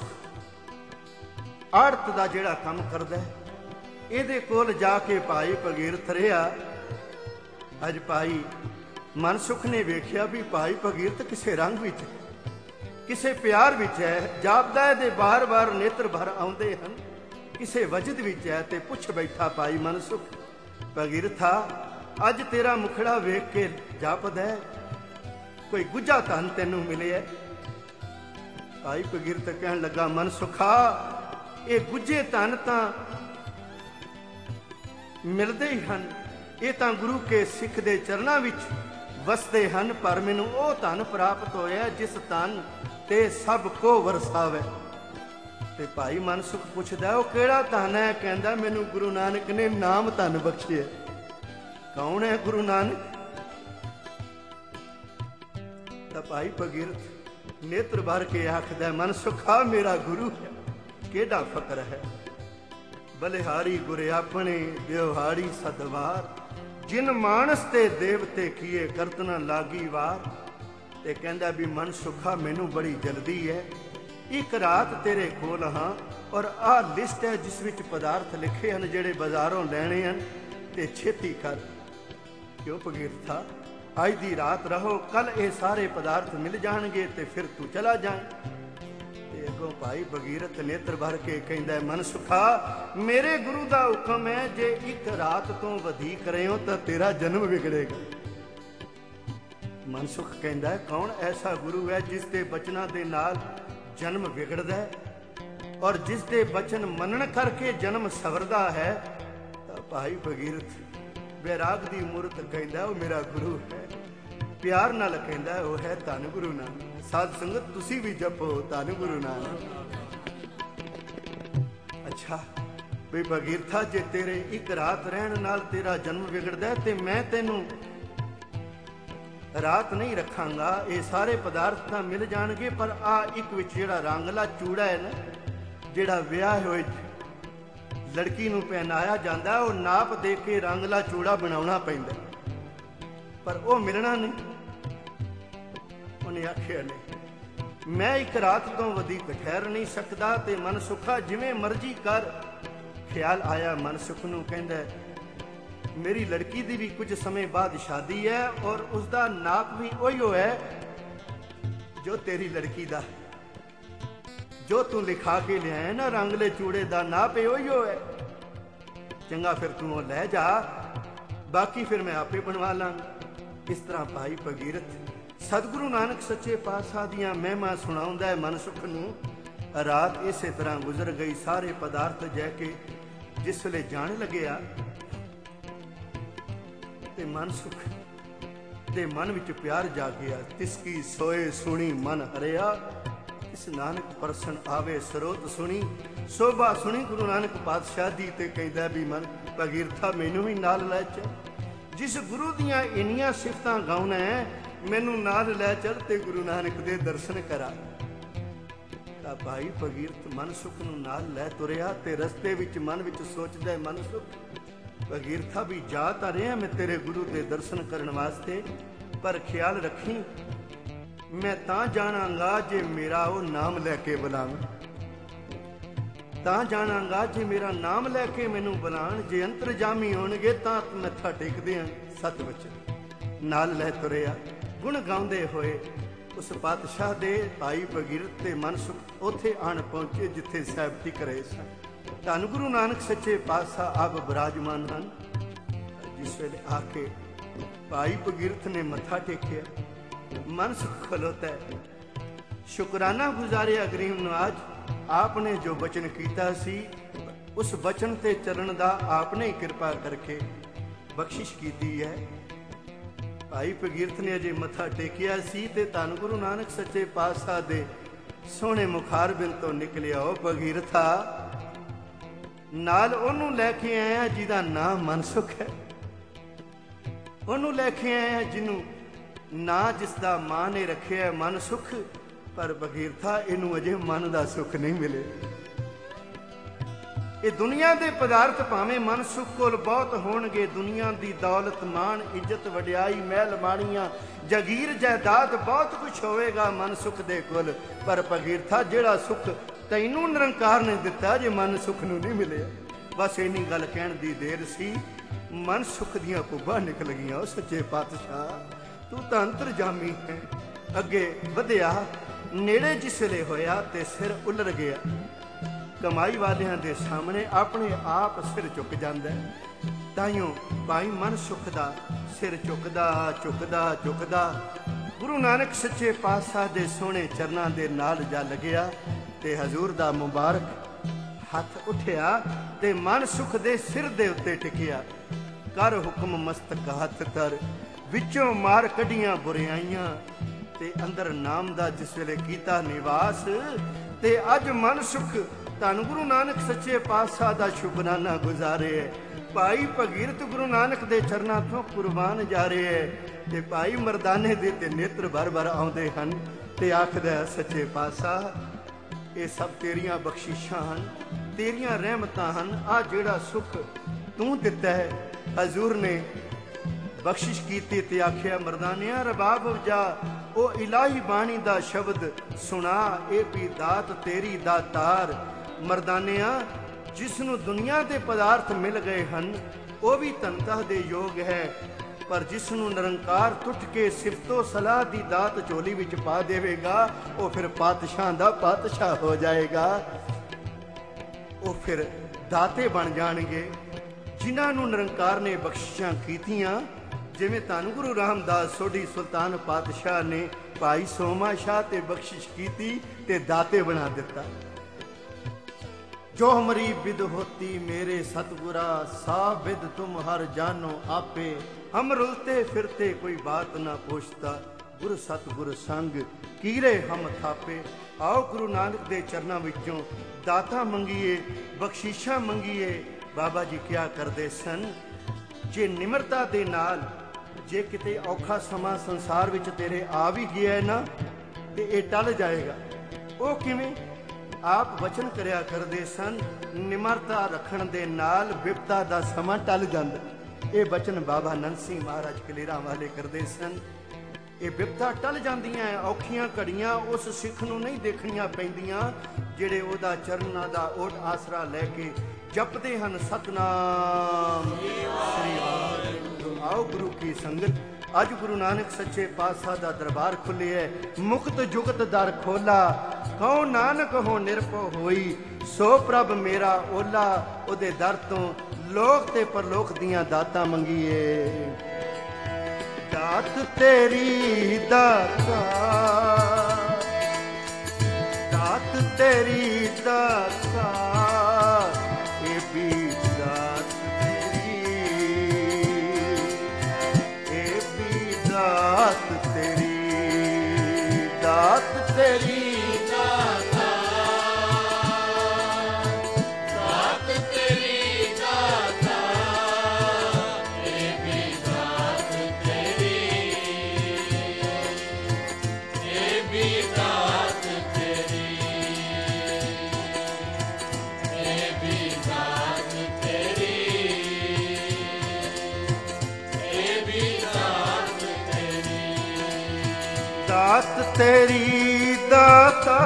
ਆੜਤ ਦਾ ਜਿਹੜਾ ਕੰਮ ਕਰਦਾ ਹੈ, ਇਹਦੇ ਕੋਲ ਜਾ ਕੇ ਭਾਈ ਭਗੀਰਥ ਰਿਹਾ। ਅੱਜ ਭਾਈ ਮਨਸੁਖ ਨੇ ਵੇਖਿਆ ਵੀ ਭਾਈ ਭਗੀਰਥ ਕਿਸੇ ਰੰਗ ਵਿੱਚ, ਕਿਸੇ ਪਿਆਰ ਵਿੱਚ ਹੈ, ਜਾਪਦਾ ਇਹਦੇ ਬਾਰ-ਬਾਰ ਨੇਤਰ ਭਰ ਆਉਂਦੇ ਹਨ, ਕਿਸੇ ਵਜਦ ਵਿੱਚ ਹੈ। ਤੇ ਪੁੱਛ ਬੈਠਾ ਭਾਈ ਮਨਸੁਖ, ਭਗੀਰਥਾ ਅੱਜ ਤੇਰਾ ਮੁਖੜਾ ਵੇਖ ਕੇ ਜਾਪਦਾ ਕੋਈ ਗੁੱਝਾ ਧਨ ਤੈਨੂੰ ਮਿਲਿਆ। ਭਾਈ ਭਗੀਰਥ ਕਹਿਣ ਲੱਗਾ ਮਨਸੁਖਾ ਇਹ ਗੁੱਝੇ ਧਨ ਤਾਂ ਮਿਲਦੇ ਹੀ ਹਨ, ਇਹ ਤਾਂ ਗੁਰੂ ਕੇ ਸਿੱਖ ਦੇ ਚਰਨਾਂ ਵਿੱਚ ਵਸਦੇ ਹਨ, ਪਰ ਮੈਨੂੰ ਉਹ ਧਨ ਪ੍ਰਾਪਤ ਹੋਇਆ ਜਿਸ ਧਨ ਤੇ ਸਭ ਕੋ ਵਰਸਾਵੇ। ਤੇ ਭਾਈ ਮਨਸੁਖ ਪੁੱਛਦਾ ਉਹ ਕਿਹੜਾ ਧਨ ਹੈ? ਕਹਿੰਦਾ ਮੈਨੂੰ ਗੁਰੂ ਨਾਨਕ ਨੇ ਨਾਮ ਧਨ ਬਖਸ਼ਿਆ। ਕੌਣ ਹੈ ਗੁਰੂ ਨਾਨਕ? ਤਾਂ ਭਾਈ ਭਗੀਰਥ ਨੇਤਰ ਭਰ ਕੇ ਆਖਦਾ ਮਨਸੁਖਾ ਮੇਰਾ ਗੁਰੂ ਹੈ, ਕਿਹੜਾ ਫਕਰ ਹੈ। ਬਲਿਹਾਰੀ ਗੁਰੇ ਆਪਣੇ ਵਿਵਹਾਰੀ ਸਦਵਾਰ, ਜਿਨ ਮਾਨਸ ਤੇ ਦੇਵਤੇ ਕੀਏ ਕਰਤਨਾ ਲਾਗੀ ਵਾਰ। ਤੇ ਕਹਿੰਦਾ ਵੀ ਮਨਸੁਖਾ ਮੈਨੂੰ ਬੜੀ ਜਲਦੀ ਹੈ, ਇੱਕ ਰਾਤ ਤੇਰੇ ਕੋਲ ਹਾਂ, ਔਰ ਆਹ ਲਿਸਟ ਹੈ ਜਿਸ ਵਿੱਚ ਪਦਾਰਥ ਲਿਖੇ ਹਨ ਜਿਹੜੇ ਬਾਜ਼ਾਰੋਂ ਲੈਣੇ ਹਨ, ਤੇ ਛੇਤੀ ਕਰ। ਕਿਉਂ ਭਗੀਰਥਾ ਅੱਜ ਦੀ ਰਾਤ ਰਹੋ, ਕੱਲ ਇਹ ਸਾਰੇ ਪਦਾਰਥ ਮਿਲ ਜਾਣਗੇ ਤੇ ਫਿਰ ਤੂੰ ਚਲਾ ਜਾਏ। ਤੇ ਅੱਗੋਂ ਭਾਈ ਭਗੀਰਥ ਨੇਤਰ ਭਰ ਕੇ ਕਹਿੰਦਾ ਮਨਸੁਖਾ ਮੇਰੇ ਗੁਰੂ ਦਾ ਹੁਕਮ ਹੈ, ਜੇ ਇੱਕ ਰਾਤ ਤੋਂ ਵਧੇਕ ਰਹਿਓ ਤਾਂ ਤੇਰਾ ਜਨਮ ਵਿਗੜੇਗਾ। ਮਨਸੁਖ ਕਹਿੰਦਾ ਕੌਣ ਐਸਾ ਗੁਰੂ ਹੈ ਜਿਸ ਦੇ ਬਚਨਾਂ ਦੇ ਨਾਲ ਜਨਮ ਵਿਗੜਦਾ ਹੈ, ਔਰ ਜਿਸ ਦੇ ਬਚਨ ਮੰਨਣ ਕਰਕੇ ਜਨਮ ਸਵਰਦਾ ਹੈ। ਤਾਂ ਭਾਈ ਭਗੀਰਥ ਵੈਰਾਗ ਦੀ ਮੂਰਤ ਕਹਿੰਦਾ ਉਹ ਮੇਰਾ ਗੁਰੂ ਹੈ, ਪਿਆਰ ਨਾਲ ਕਹਿੰਦਾ ਉਹ ਹੈ ਧੰਨ ਗੁਰੂ ਨਾਨਕ। ਸਾਧ ਸੰਗਤ ਤੁਸੀਂ ਵੀ ਜਪੋ ਧੰਨ ਗੁਰੂ ਨਾਨਕ। ਅੱਛਾ ਵੀ ਭਗੀਰਥਾ, ਜੇ ਤੇਰੇ ਇੱਕ ਰਾਤ ਰਹਿਣ ਨਾਲ ਤੇਰਾ ਜਨਮ ਵਿਗੜਦਾ ਤੇ ਮੈਂ ਤੈਨੂੰ ਰਾਤ ਨਹੀਂ ਰੱਖਾਂਗਾ। ਇਹ ਸਾਰੇ ਪਦਾਰਥ ਤਾਂ ਮਿਲ ਜਾਣਗੇ, ਪਰ ਆ ਇੱਕ ਵਿੱਚ ਜਿਹੜਾ ਰੰਗਲਾ ਚੂੜਾ ਹੈ ਨਾ, ਜਿਹੜਾ ਵਿਆਹ ਹੋਏ ਲੜਕੀ ਨੂੰ ਪਹਿਨਾਇਆ ਜਾਂਦਾ, ਉਹ ਨਾਪ ਦੇ ਕੇ ਰੰਗਲਾ ਚੂੜਾ ਬਣਾਉਣਾ ਪੈਂਦਾ, ਪਰ ਉਹ ਮਿਲਣਾ ਨਹੀਂ। ਉਹਨੇ ਆਖਿਆ ਨਹੀਂ, ਮੈਂ ਇੱਕ ਰਾਤ ਤੋਂ ਵਧੇਕ ਠਹਿਰ ਨਹੀਂ ਸਕਦਾ ਤੇ ਮਨ ਸੁਖਾ ਜਿਵੇਂ ਮਰਜ਼ੀ ਕਰ। ਖਿਆਲ ਆਇਆ ਮਨ ਸੁਖ ਨੂੰ, ਕਹਿੰਦਾ ਮੇਰੀ ਲੜਕੀ ਦੀ ਵੀ ਕੁਝ ਸਮੇਂ ਬਾਅਦ ਸ਼ਾਦੀ ਹੈ, ਔਰ ਉਸਦਾ ਨਾਪ ਵੀ ਉਹੀਓ ਹੈ ਜੋ ਤੇਰੀ ਲੜਕੀ ਦਾ। ਜੋ ਤੂੰ ਲਿਖਾ ਕੇ ਲਿਆਇਆ ਨਾ ਰੰਗਲੇ ਚੂੜੇ ਦਾ ਨਾਪ ਇਹ ਉਹੀਓ ਹੈ। ਚੰਗਾ ਫਿਰ ਤੂੰ ਉਹ ਲੈ ਜਾ, ਬਾਕੀ ਫਿਰ ਮੈਂ ਆਪੇ ਬਣਵਾ ਲਾਂਗਾ। ਇਸ ਤਰ੍ਹਾਂ ਭਾਈ ਭਗੀਰਥ ਸਤਿਗੁਰੂ ਨਾਨਕ ਸੱਚੇ ਪਾਤਸ਼ਾਹ ਦੀਆਂ ਮਹਿਮਾ ਸੁਣਾਉਂਦਾ ਹੈ ਮਨ ਸੁਖ ਨੂੰ। ਰਾਤ ਇਸੇ ਤਰ੍ਹਾਂ ਗੁਜ਼ਰ ਗਈ। ਸਾਰੇ ਪਦਾਰਥ ਜੈ ਕੇ ਜਿਸ ਵੇਲੇ ਜਾਣ ਲੱਗਿਆ ਤੇ ਮਨ ਸੁਖ ਦੇ ਮਨ ਵਿੱਚ ਪਿਆਰ ਜਾਗਿਆ। ਤਿਸਕੀ ਸੋਏ ਸੁਣੀ ਮਨ ਹਰਿਆ, ਇਸ ਨਾਨਕ ਪਰਸਨ ਆਵੇ ਸਰੋਤ ਸੁਣੀ। ਸੋਭਾ ਸੁਣੀ ਗੁਰੂ ਨਾਨਕ ਪਾਤਸ਼ਾਹ ਦੀ ਤੇ ਕਹਿੰਦਾ ਵੀ ਮਨ ਭਗੀਰਥਾ ਮੈਨੂੰ ਵੀ ਨਾਲ ਲੈ ਚੱਲ। ਜਿਸ ਗੁਰੂ ਦੀਆਂ ਇੰਨੀਆਂ ਸਿਫਤਾਂ ਗਾਉਣਾ ਮੈਨੂੰ ਨਾਲ ਲੈ ਚੱਲ ਤੇ ਗੁਰੂ ਨਾਨਕ ਦੇ ਦਰਸ਼ਨ ਕਰਾ। ਤਾਂ ਭਾਈ ਭਗੀਰਥ ਮਨ ਸੁਖ ਨੂੰ ਨਾਲ ਲੈ ਤੁਰਿਆ ਤੇ ਰਸਤੇ ਵਿੱਚ ਮਨ ਵਿੱਚ ਸੋਚਦਾ ਮਨ ਸੁਖ ਭਗੀਰਥਾ ਵੀ ਜਾ ਤਾਂ ਰਿਹਾ ਮੈਂ ਤੇਰੇ ਗੁਰੂ ਦੇ ਦਰਸ਼ਨ ਕਰਨ ਵਾਸਤੇ, ਪਰ ਖਿਆਲ ਰੱਖੀ ਮੈਂ ਤਾਂ ਜਾਣਾਂਗਾ ਜੇ ਮੇਰਾ ਉਹ ਨਾਮ ਲੈ ਕੇ ਬੁਲਾਵਣ। ਤਾਂ ਜਾਣਾਂਗਾ ਜੇ ਮੇਰਾ ਨਾਮ ਲੈ ਕੇ ਮੈਨੂੰ ਬੁਲਾਣ। ਜੇ ਅੰਤਰਜਾਮੀ ਹੋਣਗੇ ਤਾਂ ਮੱਥਾ ਟੇਕਦੇ ਆਂ। ਸਤ ਵਚਨ ਨਾਲ ਲੈ ਤੁਰਿਆ ਗੁਣ ਗਾਉਂਦੇ ਹੋਏ ਉਸ ਪਾਤਸ਼ਾਹ ਦੇ। ਭਾਈ ਭਗੀਰਥ ਤੇ ਮਨ ਸੁਖ ਉੱਥੇ ਆਣ ਪਹੁੰਚੇ ਜਿੱਥੇ ਸਾਹਿਬ ਟਿਕ ਰਹੇ ਸਨ। ਧੰਨ ਗੁਰੂ ਨਾਨਕ ਸੱਚੇ ਪਾਤਸ਼ਾਹ ਆਪ ਬਿਰਾਜਮਾਨ ਹਨ। ਜਿਸ ਵੇਲੇ ਆ ਕੇ ਭਾਈ ਭਗੀਰਥ ਨੇ ਮੱਥਾ ਟੇਕਿਆ, ਮਨ ਸੁਖ ਖਲੋਤਾ ਹੈ। ਸ਼ੁਕਰਾਨਾ ਗੁਜ਼ਾਰਿਆ ਗਰੀਬ ਨਵਾਜ। ਆਪਨੇ ਜੋ ਬਚਨ ਕੀਤਾ ਸੀ ਉਸ ਬਚਨ ਤੇ ਚੱਲਣ ਦਾ ਆਪਨੇ ਕਿਰਪਾ ਕਰਕੇ ਬਖਸ਼ਿਸ਼ ਕੀਤੀ ਹੈ। ਭਾਈ ਭਗੀਰਥ ਨੇ ਅਜੇ ਮੱਥਾ ਟੇਕਿਆ ਸੀ ਤੇ ਧੰਨ ਗੁਰੂ ਨਾਨਕ ਸੱਚੇ ਪਾਤਸ਼ਾਹ ਦੇ ਸੋਹਣੇ ਮੁਖਾਰਬਿੰਦ ਤੋਂ ਨਿਕਲਿਆ ਉਹ ਭਗੀਰਥਾ ਨਾਲ ਉਹਨੂੰ ਲੈ ਕੇ ਆਇਆ ਜਿਹਦਾ ਨਾਮ ਮਨ ਸੁਖ ਹੈ। ਉਹਨੂੰ ਲੈ ਕੇ ਆਇਆ ਜਿਹਨੂੰ ਨਾ ਜਿਸ ਦਾ ਮਾਂ ਨੇ ਰੱਖਿਆ ਮਨ ਸੁਖ, ਪਰ ਭਗੀਰਥਾ ਇਹਨੂੰ ਅਜੇ ਮਨ ਦਾ ਸੁਖ ਨਹੀਂ ਮਿਲੇ। ਇਹ ਦੁਨੀਆ ਦੇ ਪਦਾਰਥ ਭਾਵੇਂ ਮਨ ਸੁਖ ਕੋਲ ਬਹੁਤ ਹੋਣਗੇ, ਦੁਨੀਆ ਦੀ ਦੌਲਤ ਮਾਣ ਇੱਜ਼ਤ ਵਡਿਆਈ ਮਹਿਲ ਮਾਣੀਆਂ ਜਾਗੀਰ ਜਾਇਦਾਦ ਬਹੁਤ ਕੁਝ ਹੋਵੇਗਾ ਮਨ ਸੁਖ ਦੇ ਕੋਲ, ਪਰ ਭਗੀਰਥਾ ਜਿਹੜਾ ਸੁਖ ਤੈਨੂੰ ਨਿਰੰਕਾਰ ਨੇ ਦਿੱਤਾ ਜੇ ਮਨ ਸੁਖ ਨੂੰ ਨਹੀਂ ਮਿਲਿਆ। ਬਸ ਇੰਨੀ ਗੱਲ ਕਹਿਣ ਦੀ ਦੇਰ ਸੀ, ਮਨ ਸੁਖ ਦੀਆਂ ਪੁੱਬਾਂ ਨਿਕਲ ਗਈਆਂ। ਉਹ ਸੱਚੇ ਪਾਤਸ਼ਾਹ ਤੂੰ ਤਾਂ ਅੰਤਰਜਾਮੀ ਹੈ। ਅੱਗੇ ਵਧਿਆ, ਨੇੜੇ ਜਿਸ ਵੇਲੇ ਹੋਇਆ ਤੇ ਸਿਰ ਉਲਰ ਗਿਆ। ਕਮਾਈ ਵਾਲਿਆਂ ਦੇ ਸਾਹਮਣੇ ਆਪਣੇ ਆਪ ਸਿਰ ਝੁਕ ਜਾਂਦਾ। ਤਾਈਓ ਭਾਈ ਮਨ ਸੁਖ ਦਾ ਸਿਰ ਝੁਕਦਾ ਝੁਕਦਾ ਝੁਕਦਾ ਗੁਰੂ ਨਾਨਕ ਸੱਚੇ ਪਾਤਸ਼ਾਹ ਦੇ ਸੋਹਣੇ ਚਰਨਾਂ ਦੇ ਨਾਲ ਜਾ ਲੱਗਿਆ ਤੇ ਹਜ਼ੂਰ ਦਾ ਮੁਬਾਰਕ ਹੱਥ ਉੱਠਿਆ ਤੇ ਮਨ ਸੁਖ ਦੇ ਸਿਰ ਦੇ ਉੱਤੇ ਟਿਕਿਆ। ਕਰ ਹੁਕਮ ਮਸਤਕ ਹੱਥ ਧਰ, ਵਿੱਚੋਂ ਮਾਰ ਕੱਢੀਆਂ ਬੁਰਿਆਈਆਂ ਤੇ ਅੰਦਰ ਨਾਮ ਦਾ ਜਿਸ ਵੇਲੇ ਕੀਤਾ ਨਿਵਾਸ। ਤੇ ਅੱਜ ਮਨ ਸੁਖ ਧੰਨ ਗੁਰੂ ਨਾਨਕ ਸੱਚੇ ਪਾਤਸ਼ਾਹ ਦਾ ਸ਼ੁਕਰਾਨਾ ਗੁਜ਼ਾਰੇ ਹੈ। ਭਾਈ ਭਗੀਰਥ ਗੁਰੂ ਨਾਨਕ ਦੇ ਚਰਨਾਂ ਤੋਂ ਕੁਰਬਾਨ ਜਾ ਰਹੇ ਹੈ ਤੇ ਭਾਈ ਮਰਦਾਨੇ ਦੇ ਤੇ ਨੇਤਰ ਭਰ ਭਰ ਆਉਂਦੇ ਹਨ ਤੇ ਆਖਦਾ ਸੱਚੇ ਪਾਤਸ਼ਾਹ ਇਹ ਸਭ ਤੇਰੀਆਂ ਬਖਸ਼ਿਸ਼ਾਂ ਹਨ, ਤੇਰੀਆਂ ਰਹਿਮਤਾਂ ਹਨ। ਆ ਜਿਹੜਾ ਸੁਖ ਤੂੰ ਦਿੱਤਾ ਹੈ ਹਜ਼ੂਰ ਨੇ ਬਖਸ਼ਿਸ਼ ਕੀਤੀ ਤੇ ਆਖਿਆ ਮਰਦਾਨਿਆਂ ਰਬਾਬ ਵਜਾ ਉਹ ਇਲਾਹੀ ਬਾਣੀ ਦਾ ਸ਼ਬਦ ਸੁਣਾ, ਇਹ ਵੀ ਦਾਤ ਤੇਰੀ ਦਾਤਾਰ। ਮਰਦਾਨਿਆਂ ਜਿਸ ਨੂੰ ਦੁਨੀਆ ਦੇ ਪਦਾਰਥ ਮਿਲ ਗਏ ਹਨ ਉਹ ਵੀ ਧਨਤਾ ਦੇ ਯੋਗ ਹੈ, ਪਰ ਜਿਸ ਨੂੰ ਨਿਰੰਕਾਰ ਟੁੱਟ ਕੇ ਸਿਫਤੋ ਸਲਾਹ ਦੀ ਦਾਤ ਝੋਲੀ ਵਿੱਚ ਪਾ ਦੇਵੇਗਾ ਉਹ ਫਿਰ ਪਾਤਸ਼ਾਹ ਦਾ ਪਾਤਸ਼ਾਹ ਹੋ ਜਾਏਗਾ। ਉਹ ਫਿਰ ਦਾਤੇ ਬਣ ਜਾਣਗੇ ਜਿਨ੍ਹਾਂ ਨੂੰ ਨਿਰੰਕਾਰ ਨੇ ਬਖਸ਼ਿਸ਼ਾਂ ਕੀਤੀਆਂ। ਜਿਵੇਂ ਧੰਨ ਗੁਰੂ ਰਾਮਦਾਸ ਸੋਢੀ ਸੁਲਤਾਨ ਪਾਤਸ਼ਾਹ ਨੇ ਭਾਈ ਸੋਮਾ ਸ਼ਾਹ ਤੇ ਬਖਸ਼ਿਸ਼ ਕੀਤੀ ਤੇ ਦਾਤੇ ਬਣਾ ਦਿੱਤਾ। जो हमारी विद होती मेरे सतगुरा, सा विद तुम हर जानो आपे। हम रुलते फिरते कोई बात ना पूछता, गुर सतगुर संग कीरे हम थापे। आओ गुरु नानक दे चरनां विचों दाता मंगीए, बख्शीशां मंगीए। बाबा जी क्या करदे सन, जे निमरता दे नाल, जे किते औखा समा संसार विच तेरे आ भी गया ना ते ये टल जाएगा। वो किवें? आप वचन करिया करदे सन, निमरता रखण दे नाल विपता दा समा टल जांदा। ये वचन बाबा नंद सिंह महाराज कलेरा वाले करदे सन। ये विपता टल जांदियां, औखियां घड़ियां उस सिख नूं नहीं देखणियां पैंदियां ਜਿਹੜੇ ਉਹਦਾ ਚਰਨਾਂ ਦਾ ਓਟ ਆਸਰਾ ਲੈ ਕੇ ਜਪਦੇ ਹਨ ਸਤਨਾਮ ਸ੍ਰੀ ਵਾਹਿਗੁਰੂ। ਆਓ ਗੁਰੂ ਕੀ ਸੰਗਤ, ਅੱਜ ਗੁਰੂ ਨਾਨਕ ਸੱਚੇ ਪਾਤਸ਼ਾਹ ਦਾ ਦਰਬਾਰ ਖੁੱਲਿਆ, ਮੁਕਤ ਜੁਗਤ ਦਰ ਖੋਲਾ। ਕਹੋ ਨਾਨਕ ਹੋ ਨਿਰਭਉ ਹੋਈ, ਸੋ ਪ੍ਰਭ ਮੇਰਾ ਓਲਾ। ਉਹਦੇ ਦਰ ਤੋਂ ਲੋਕ ਤੇ ਪਰਲੋਕ ਦੀਆਂ ਦਾਤਾਂ ਮੰਗੀਏ। ਦਾਤ ਤੇਰੀ ਦਾਤਾ, ਦਾਤ ਤੇਰੀ ਦਾਤਾ, ਇਹ ਵੀ ਦਾਤ ਤੇਰੀ, ਇਹ ਵੀ ਦਾਤ ਤੇਰੀ, ਦਾਤ ਤੇਰੀ ਦਾਤਾ, ਦਾਤ ਤੇਰੀ ਦਾਤਾ, ਇਹ ਵੀ ਦਾਤ ਤੇਰੀ, ਇਹ ਵੀ ਦਾਤ ਤੇਰੀ, ਇਹ ਵੀ ਦਾਤ ਤੇਰੀ, ਇਹ ਵੀ ਦਾਤ ਤੇਰੀ। ਦਾਤ ਤੇਰੀ ਦਾਤਾ,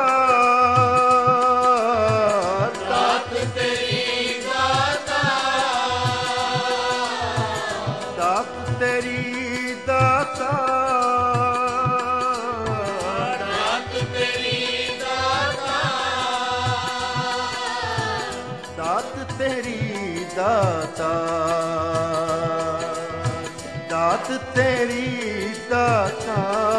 ਦਾਤ ਤੇਰੀ ਦਾਤਾ, ਦਾਤ ਤੇਰੀ ਦਾਤਾ, ਦਾਤ ਤੇਰੀ ਦਾਤਾ, ਦਾਤ ਤੇਰੀ ਦਾਤਾ, ਦਾਤ ਤੇਰੀ ਦਾਤਾ।